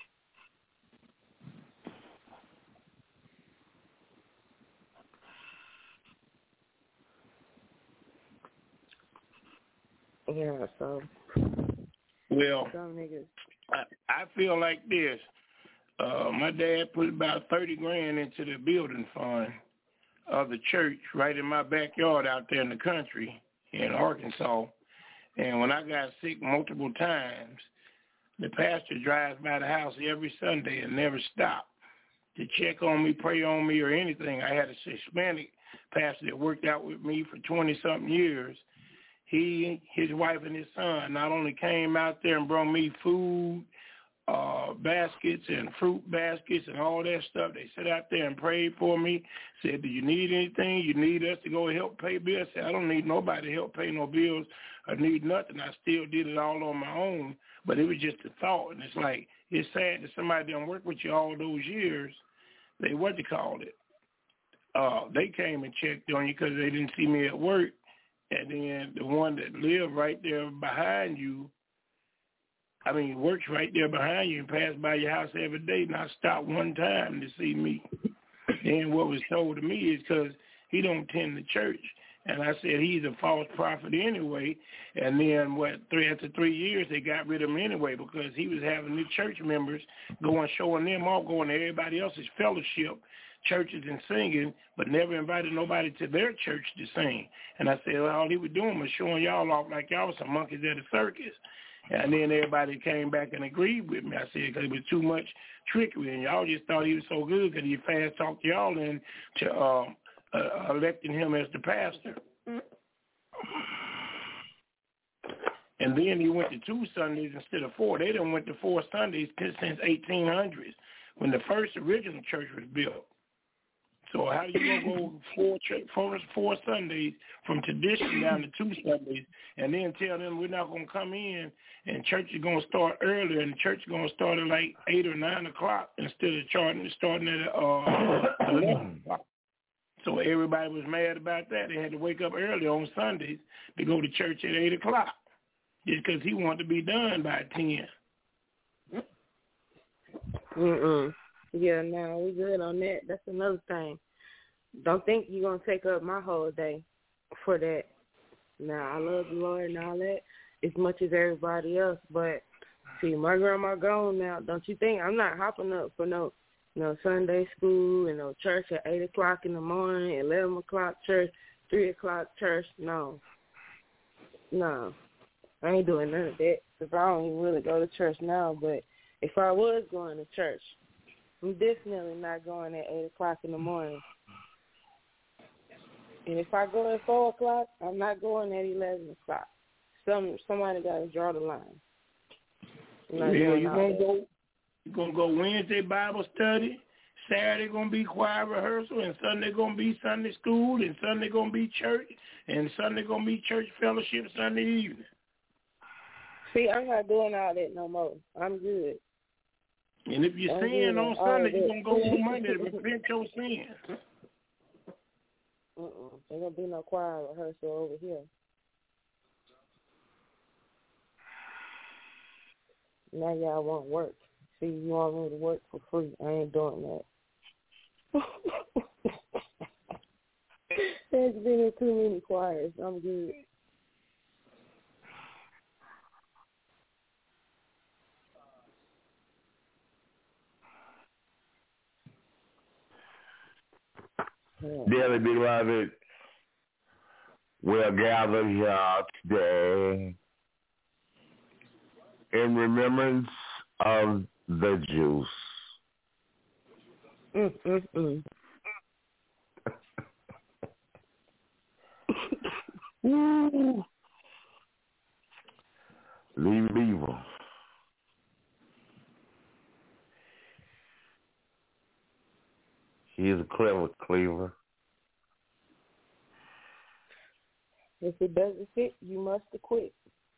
Yeah, so. Well, I feel like this. My dad put about $30,000 into the building fund of the church right in my backyard out there in the country in Arkansas. And when I got sick multiple times, the pastor drives by the house every Sunday and never stopped to check on me, pray on me, or anything. I had a Hispanic pastor that worked out with me for 20-something years. He, his wife, and his son not only came out there and brought me food, baskets and fruit baskets and all that stuff. They sat out there and prayed for me, said, do you need anything? You need us to go help pay bills? I said, I don't need nobody to help pay no bills or need nothing. I still did it all on my own, but it was just a thought. And it's like, it's sad that somebody didn't work with you all those years. They, they came and checked on you because they didn't see me at work. And then the one that lived right there behind you, works right there behind you and pass by your house every day, not stop one time to see me. And what was told to me is because he don't attend the church. And I said, he's a false prophet anyway. And then, after 3 years, they got rid of him anyway because he was having the church members going, showing them off, going to everybody else's fellowship, churches, and singing, but never invited nobody to their church to sing. And I said, well, all he was doing was showing y'all off like y'all was some monkeys at a circus. And then everybody came back and agreed with me. I said, because it was too much trickery, and y'all just thought he was so good because he fast-talked y'all into electing him as the pastor. And then he went to 2 Sundays instead of 4. They done went to 4 Sundays since 1800s when the first original church was built. So how do you go 4 Sundays from tradition down to 2 Sundays and then tell them we're not going to come in and church is going to start earlier and the church is going to start at like 8 or 9 o'clock instead of starting at 11 o'clock. So everybody was mad about that. They had to wake up early on Sundays to go to church at 8 o'clock. just because he wanted to be done by 10. Yeah, no, we good on that. That's another thing. Don't think you're going to take up my whole day for that. Now, I love the Lord and all that as much as everybody else, but see, my grandma gone now. Don't you think I'm not hopping up for no Sunday school and no church at 8 o'clock in the morning, 11 o'clock church, 3 o'clock church? No. I ain't doing none of that because I don't even really go to church now, but if I was going to church, I'm definitely not going at 8 o'clock in the morning. And if I go at 4 o'clock, I'm not going at 11 o'clock. Somebody got to draw the line. Yeah, you're gonna go Wednesday Bible study, Saturday gonna be choir rehearsal, and Sunday gonna be Sunday school, and Sunday gonna be church, and Sunday gonna be church fellowship Sunday evening. See, I'm not doing all that no more. I'm good. And if you're sinning on Sunday, you're gonna go on Monday to repent your sins. Ain't gonna be no choir rehearsal over here. Now y'all want work. See, you want me to work for free. I ain't doing that. There's been too many choirs. I'm good. Dearly beloved, we're gathered here today in remembrance of the juice. Lee Beaver. He is a clever cleaver. If it doesn't fit, you must quit.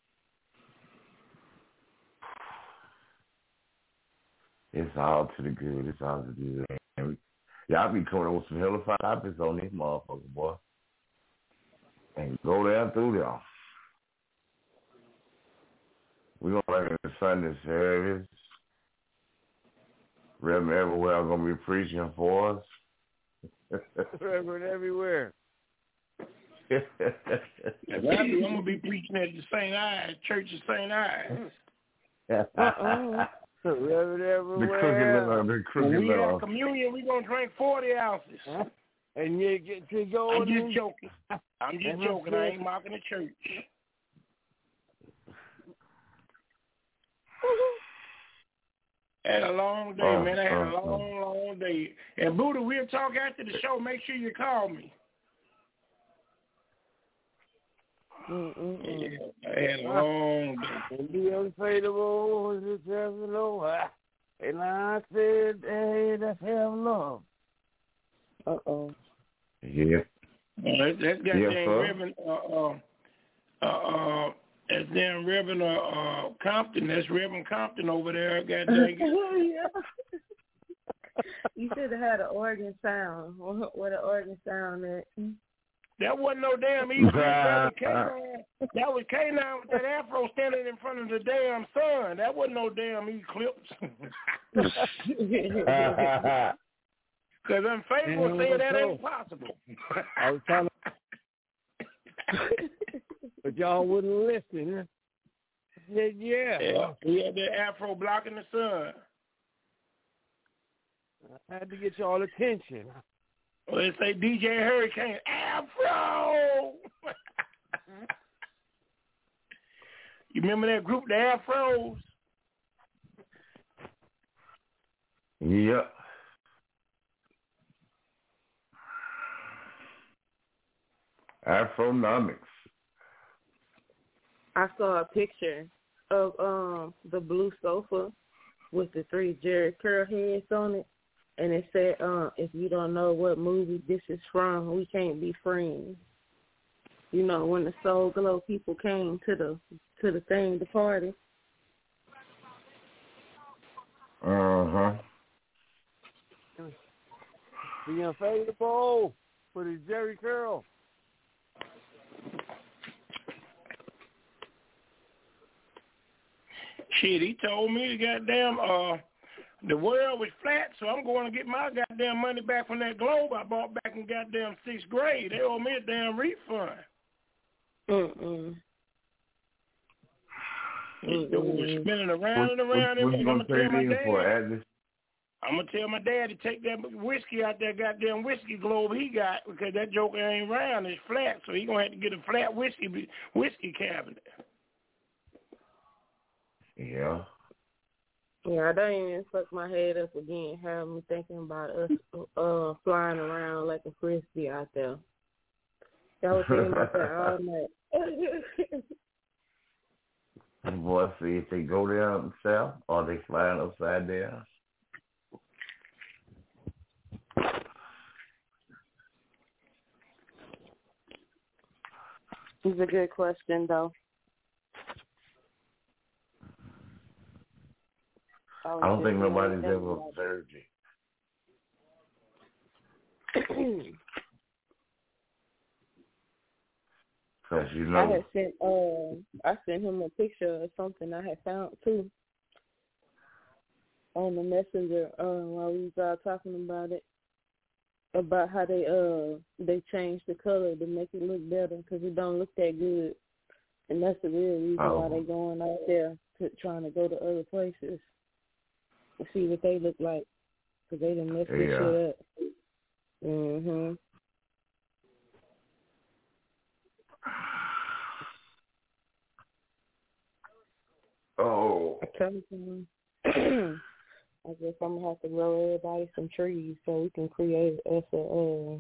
It's all to the good. It's all to the good. Y'all be coming up with some hell of fine topics on this motherfucker, boy. And go there through there. We're going to have a Sunday service. Reverend everywhere I'm going to be preaching for us. Reverend everywhere. I'm going to be preaching at the St. Ives, Church of St. Ives. Reverend everywhere. When we have communion, we're going to drink 40 ounces. And you get to go. I'm just joking. I ain't mocking the church. Had a long day, man. I had a long day. And Buddha, we'll talk after the show. Make sure you call me. Yeah, I had a long day. Be unfadable, just have love. And I said, hey, that's have love. Yeah. That's goddamn Reverend, that's damn Reverend Compton. That's Reverend Compton over there. Goddamn. You should have had an organ sound. What an organ sound at. That wasn't no damn E-Clip. That was K9 with that afro standing in front of the damn sun. That wasn't no damn Eclipse. Because Unfaithful said that ain't possible. I was trying to... But y'all wouldn't listen. I said, yeah. He had the afro blocking the sun. I had to get y'all attention. Well, they say DJ Hurricane, Afro! You remember that group, the Afros? Yep. Afronomics. I saw a picture of the blue sofa with the 3 Jerry Curl heads on it. And it said, if you don't know what movie this is from, we can't be friends. You know, when the Soul Glow people came to the thing, the party. The Unfadable for the Jerry Curl. Shit, he told me the goddamn the world was flat, so I'm going to get my goddamn money back from that globe I bought back in goddamn 6th grade. They owe me a damn refund. This dude was spinning around and around. What you gonna trade in for, Atlas? I'm gonna tell my dad to take that whiskey out that goddamn whiskey globe he got, because that joker ain't round, it's flat, so he gonna have to get a flat whiskey cabinet. Yeah. Yeah, I don't even fuck my head up again, having me thinking about us flying around like a frisbee out there. I was thinking about that all night. Boy, see if they go down south or they flying upside down. It's a good question, though. I don't think nobody's ever observed it. Cause you know, I sent him a picture of something I had found too on the messenger while we was talking about it, about how they changed the color to make it look better, because it don't look that good, and that's the real reason why they going out there trying to go to other places to see what they look like, because they done messed this shit up. Mhm. Oh. I guess I'm gonna have to grow everybody some trees so we can create us a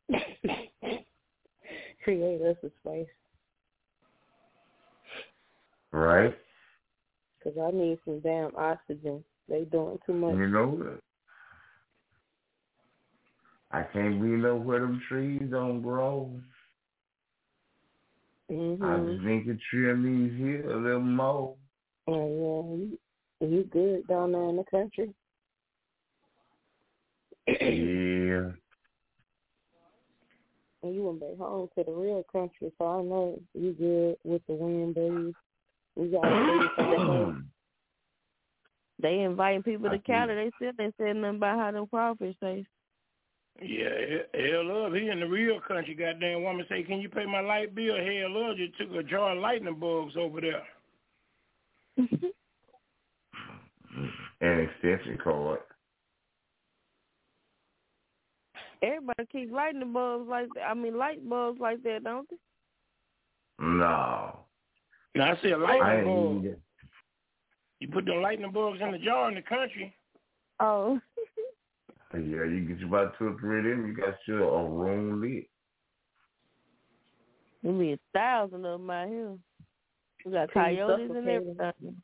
space. Right. Because I need some damn oxygen. They doing too much. You know, I can't be nowhere them trees don't grow. I just need to trim these here a little more. Oh, yeah. You good down there in the country? Yeah. And you went back home to the real country, so I know you good with the wind breeze. We got to They inviting people to Cali. They said nothing about how them crawfish taste. Yeah, hell love. He in the real country. Goddamn woman say, "Can you pay my light bill?" Hell love just took a jar of lightning bugs over there. An extension cord. Everybody keeps light bulbs like that, don't they? No. No, I see a lightning bulb. It. You put the lightning bugs in the jar in the country. Oh. Yeah, you get you about 2 or 3 of them, you got your room lit. There be 1,000 of them out here. We got coyotes and everything.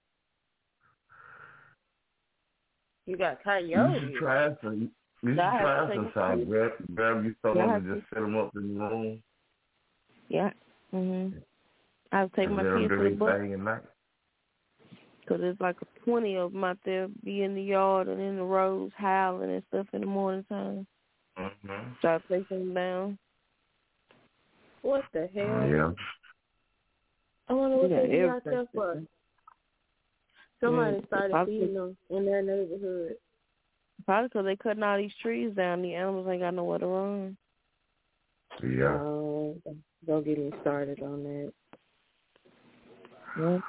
You got coyotes. You should try some. You should try sometime. Grab you some and just set them up in the room. Yeah. I'll take my kids to the book. Because there's like 20 of them out there, be in the yard and in the roads howling and stuff in the morning time. So I take them down. What the hell? Yeah. I wonder what they do out there for. Somebody started feeding them in their neighborhood. Probably because they cutting all these trees down. The animals ain't got nowhere to run. Yeah. Don't get me started on that. Yeah.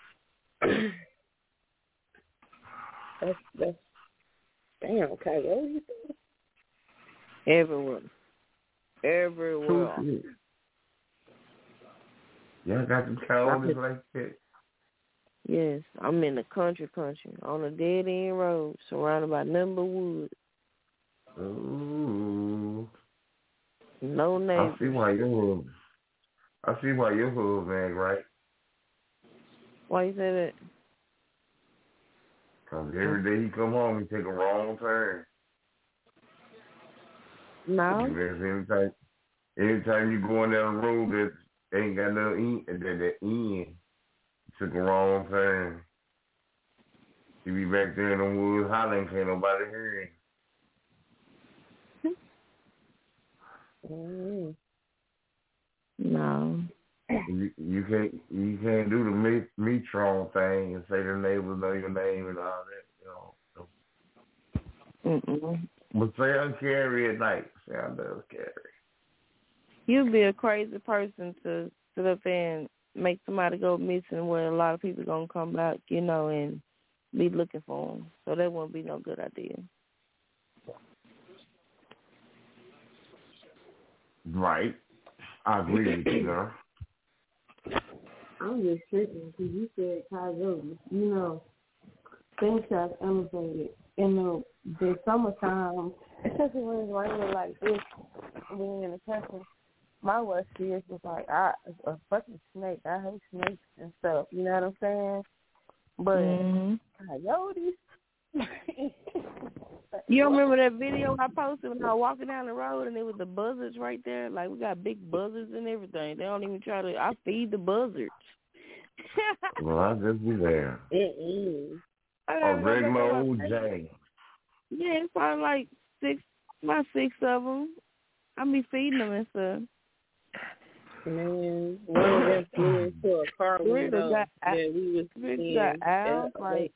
That's damn coyotes. Everywhere. Yeah, got them coyotes like that. Yes, I'm in the country, on a dead end road, surrounded by nothing but woods. Ooh. No neighbors. I see why your husband, right? Why you say that? Because every day he come home, he take a wrong turn. No. Anytime you going down the road that ain't got no end, that end, took a wrong turn. He be back there in the woods hollering, can't nobody hear him. No. You can't do the Metron thing and say the neighbors know your name and all that. But Sam carry at night. Sam does carry. You'd be a crazy person to sit up there and make somebody go missing where a lot of people gonna come back, and be looking for them. So that wouldn't be no good idea. Right. I agree with you, girl. I'm just tripping because you said coyotes. Things have elevated in the summertime, especially when it's raining like this, being in the country. My worst fear was like, a fucking snake. I hate snakes and stuff. You know what I'm saying? But coyotes. You remember that video I posted when I was walking down the road and it was the buzzards right there? Like, we got big buzzards and everything. They don't even I feed the buzzards. Well, I'll just be there. It is. Regular old Jay. Yeah, it's probably like about six of them. I be feeding them and stuff. Man, one of them flew into a car window that we was seeing. Got owls,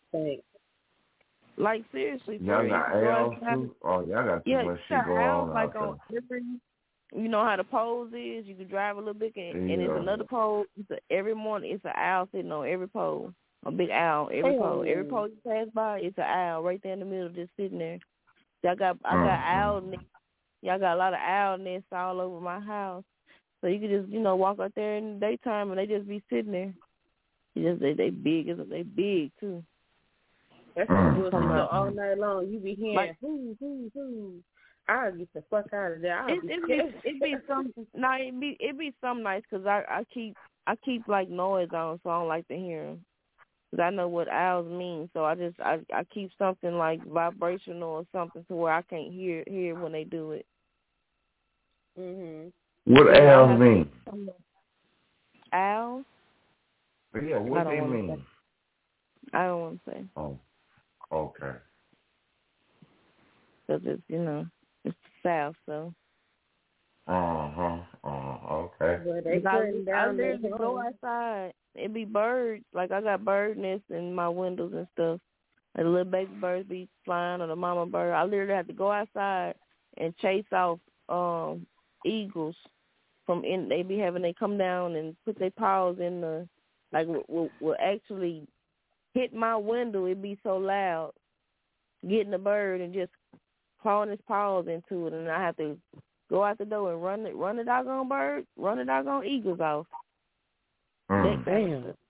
like seriously. Y'all got owls too? Oh, y'all got too much shit going on like out there. You know how the poles is? You can drive a little bit, and it's another pole. Every morning, it's an owl sitting on every pole. A big owl, every pole. Every pole you pass by, it's an owl right there in the middle, just sitting there. I got owl nests. Y'all got a lot of owl nests all over my house. So you can just, walk out there in the daytime and they just be sitting there. They big too. That's what so all night long. You be hearing who. I'll get the fuck out of there. It be some nights because I keep like noise on, so I don't like to hear them. Because I know what owls mean, so I keep something like vibrational or something to where I can't hear when they do it. What owls mean? Owls? Yeah, what they mean? I don't want to say. Oh, okay. Because it's, it's the South, so. Okay. Well, they go outside. It be birds. Like, I got bird nests in my windows and stuff. And the little baby birds be flying, or the mama bird. I literally have to go outside and chase off eagles they come down and put their paws in the, like, will actually hit my window. It be so loud, getting the bird and just clawing his paws into it, and I have to go out the door and run the doggone bird, run the doggone eagles off. Damn.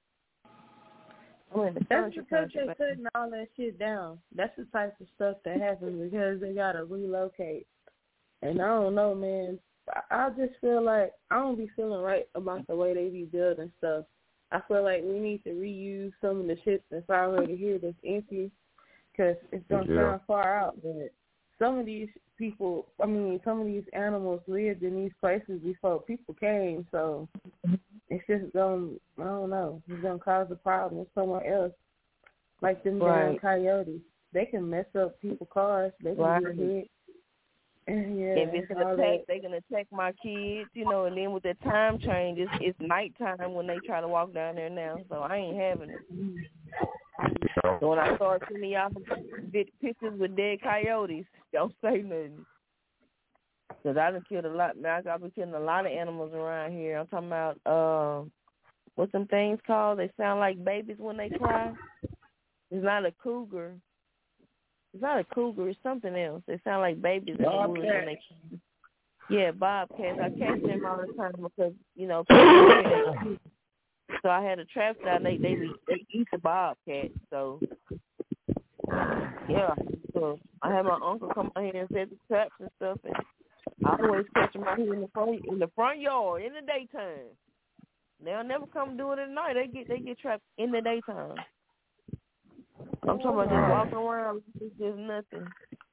That's because they're cutting all that shit down. That's the type of stuff that happens because they gotta relocate. And I don't know, man. I just feel like I don't be feeling right about the way they be building stuff. I feel like we need to reuse some of the shit that's already here that's empty, because it's going to sound far out, but some of these animals lived in these places before people came, so it's just going to, I don't know, it's going to cause a problem somewhere else. Like them damn coyotes. They can mess up people's cars. They can get hit. If it's an attack, they're going to attack my kids, and then with the time change, it's nighttime when they try to walk down there now, so I ain't having it. So when I start sending y'all pictures with dead coyotes, don't say nothing. Because I done killed a lot, man. I've been killing a lot of animals around here. I'm talking about, what's them things called? They sound like babies when they cry. It's not a cougar. It's not a cougar. It's something else. They sound like babies in the woods when they. Yeah, bobcats. I catch them all the time because people, so I had a trap down. They eat the bobcat. So yeah. So I had my uncle come out here and set the traps and stuff, and I always catch them out here in the front yard in the daytime. They'll never come do it at night. They get trapped in the daytime. I'm talking about just walking around. It's just nothing.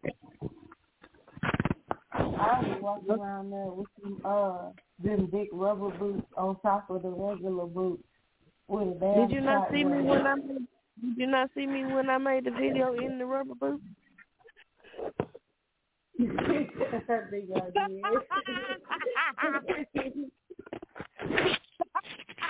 I was walking around there with them big rubber boots on top of the regular boots. With a damn Did you not see me when I made? Did you not see me when I made the video in the rubber boots?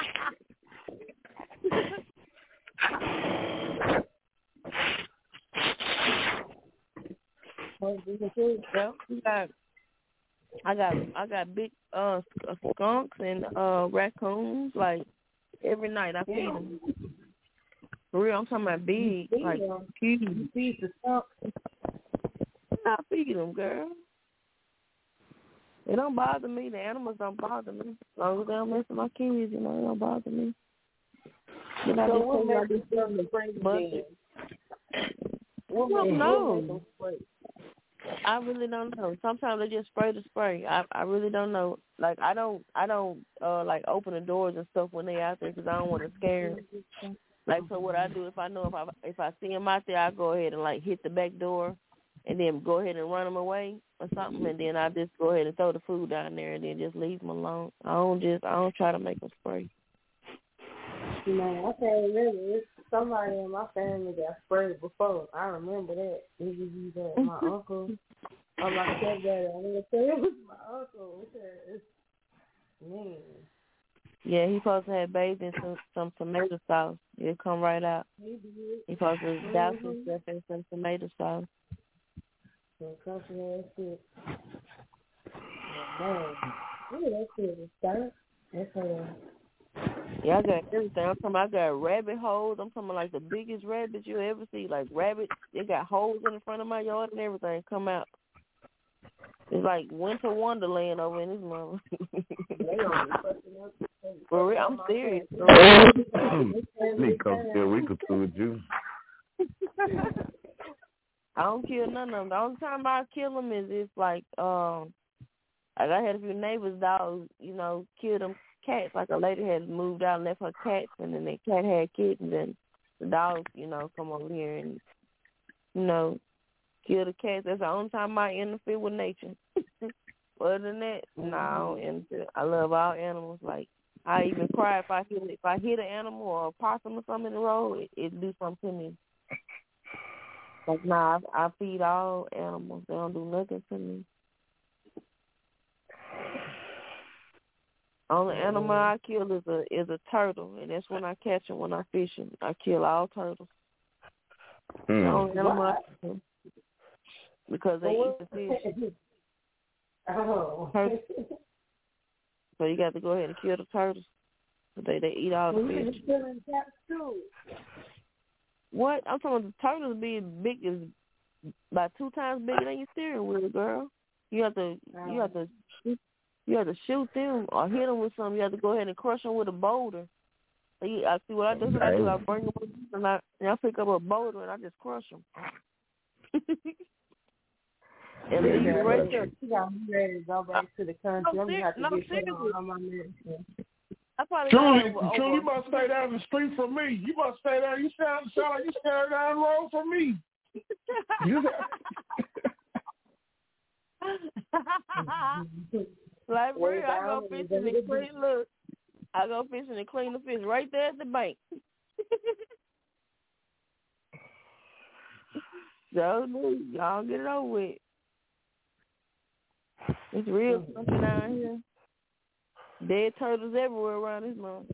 I got big skunks and raccoons. Like every night I feed them. For real, I'm talking about big, like huge. You feed the skunks? I feed them, girl. It don't bother me. The animals don't bother me. As long as they don't mess with my kids, it don't bother me. Then I just what makes them afraid? No. I really don't know. Sometimes they just spray the spray. I really don't know. Like I don't like open the doors and stuff when they out there because I don't want to scare them. Like so, what I do if I know if I see them out there, I go ahead and like hit the back door, and then go ahead and run them away or something, and then I just go ahead and throw the food down there and then just leave them alone. I don't try to make them spray. You know, I can't remember. It's somebody in my family got sprayed before. I remember that. It was either my uncle or my stepdad. I'm going to say it was my uncle. Man. Yeah, he supposed to have bathed in some tomato sauce. It'll come right out. He supposed to douse himself in some tomato sauce. That shit. Man. That shit was dark. Yeah, I got everything. I'm talking about I got rabbit holes. I'm talking about like the biggest rabbits you ever see. Like rabbits, they got holes in the front of my yard and everything come out. It's like winter wonderland over in this mother. For real, I'm serious. Me come here a week or two with you. I don't kill none of them. The only time I kill them is if like I had a few neighbors' dogs, kill them cats. Like a lady had moved out and left her cats, and then the cat had kittens, and the dogs, come over here and, kill the cats. That's the only time I interfere with nature. Other than that, no, I don't interfere. I love all animals. Like, I even cry if I hit an animal or a possum or something in the road, it do something to me. Like, nah, I feed all animals. They don't do nothing to me. Only animal I kill is a turtle, and that's when I catch them when I'm fishing. I kill all turtles. The only animal I kill because they eat the fish. Oh. So you got to go ahead and kill the turtles. They eat all the fish. What? I'm talking about the turtles being big is about 2 times bigger than your steering wheel, girl. You have to shoot them or hit them with something. You have to go ahead and crush them with a boulder. I see what I do. I bring them and I pick up a boulder and I just crush them. And leave you right there. You got me ready to go back to the country. I'm going to have to get on my medicine. Julie, you must stay down the street from me. You must stay down. You sound like you stay down the road from me. Like real, I go fishing and clean. Look, I go fishing and clean the fish right there at the bank. So y'all get it over with. It's real something down here. Dead turtles everywhere around this month.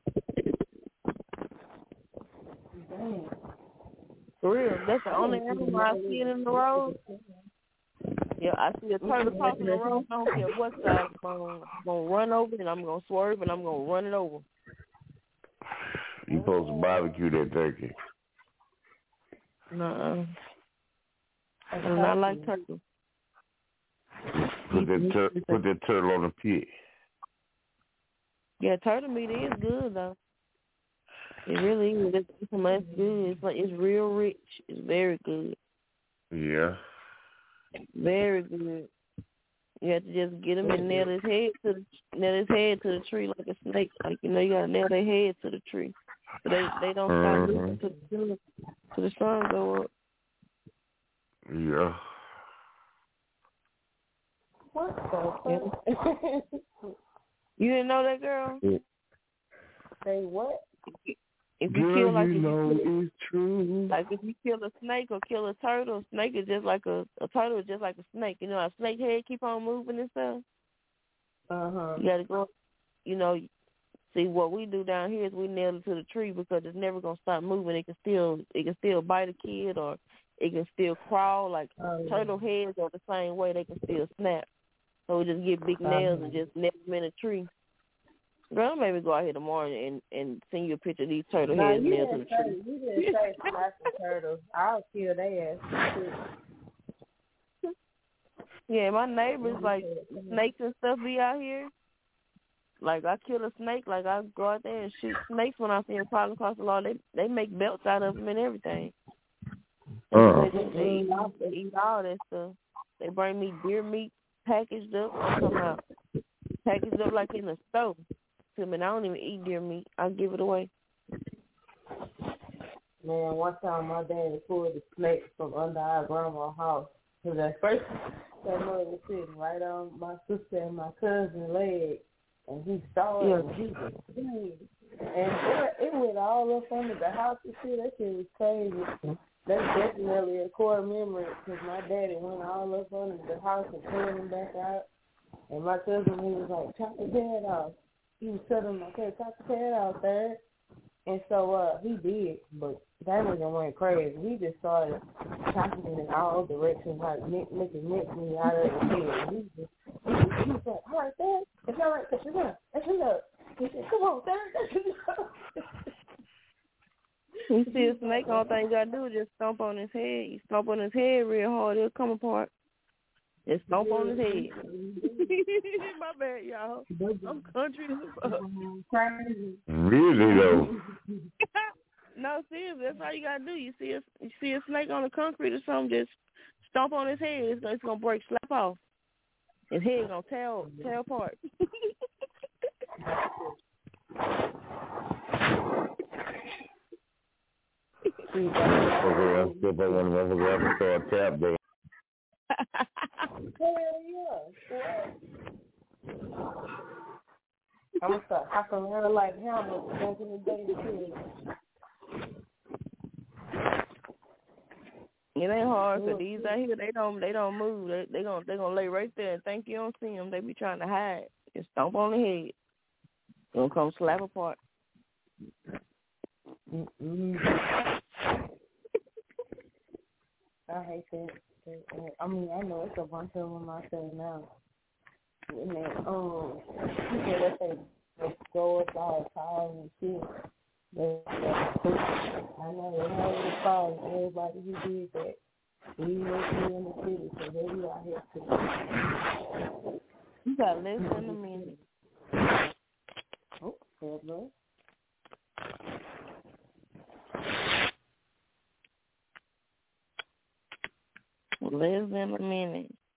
For real, that's the only animal I see in the road. Yeah, I see a turtle crossing the road. I don't care what side I'm gonna run over and I'm gonna swerve and I'm gonna run it over. You supposed to barbecue that turkey. Nuh-uh. I do not like turtle. Put that turtle on the pit. Yeah, turtle meat is good though. It really is. It's good. It's real rich. It's very good. Yeah. Very good. You have to just get him and nail his head to the tree like a snake. Like you gotta nail their head to the tree. So they don't stop moving till the sun go up. Yeah. What the fuck? You didn't know that, girl? Yeah. Say what? If you kill it's true. Like if you kill a snake or kill a turtle, a snake is just like a turtle is just like a snake. You know, a snake head keep on moving and stuff. Uh-huh. You gotta go. See, what we do down here is we nail it to the tree because it's never gonna stop moving. It can still bite a kid, or it can still crawl. Like turtle heads are the same way; they can still snap. So we just get big nails and just nail them in a tree. Girl, maybe go out here tomorrow and send you a picture of these turtle heads nailed to the tree. You didn't say snap the turtles. I'll kill their ass. Yeah, my neighbors, like, snakes and stuff be out here. Like, I kill a snake, like, I go out there and shoot snakes when I see them crawling across the lawn. They make belts out of them and everything. They eat all that stuff. They bring me deer meat packaged up. I'm talking about packaged up like in the stove. I mean, I don't even eat deer meat. I give it away. Man, one time my daddy pulled a snake from under our grandma's house. Because at first, that mother was sitting right on my sister and my cousin's leg. And he saw it, and he was screaming. And it went all up under the house and shit. That shit was crazy. That's definitely a core memory, because my daddy went all up under the house and pulled him back out. And my cousin, he was like, chop his head off. He was telling my cousin, chop his head off, third. And so he did, but that nigga went crazy. He just started chopping in all directions, like making mincemeat out of his head. He was like, all right, Dad, it's all right, that's enough, that's enough. He said, come on, Dad, that's enough. You see a snake, all thing you gotta do is just stomp on his head. You stomp on his head real hard, it'll come apart. Just stomp on his head. My bad, y'all. I'm country as fuck. Really, though? No, seriously, that's all you gotta do. You see a snake on the concrete or something, just stomp on his head. It's gonna break, slap off. His head gonna tear apart. Okay, I'm still by one of them. I'm going to tap there. Hell yeah. I'm going to start hopping around like Hamlet back in the day too. It ain't hard, because these out here, they don't move. They gonna lay right there and think you don't see them. They be trying to hide. Just stomp on the head. They'll come slap apart. I hate that. I mean, I know it's a bunch of them out there now. And then, people that they go up all tires and shit. I know they have the fires. Everybody who did that, we live here in the city, so they be out here too. You got less than a minute. Oh, hello. Less than a minute.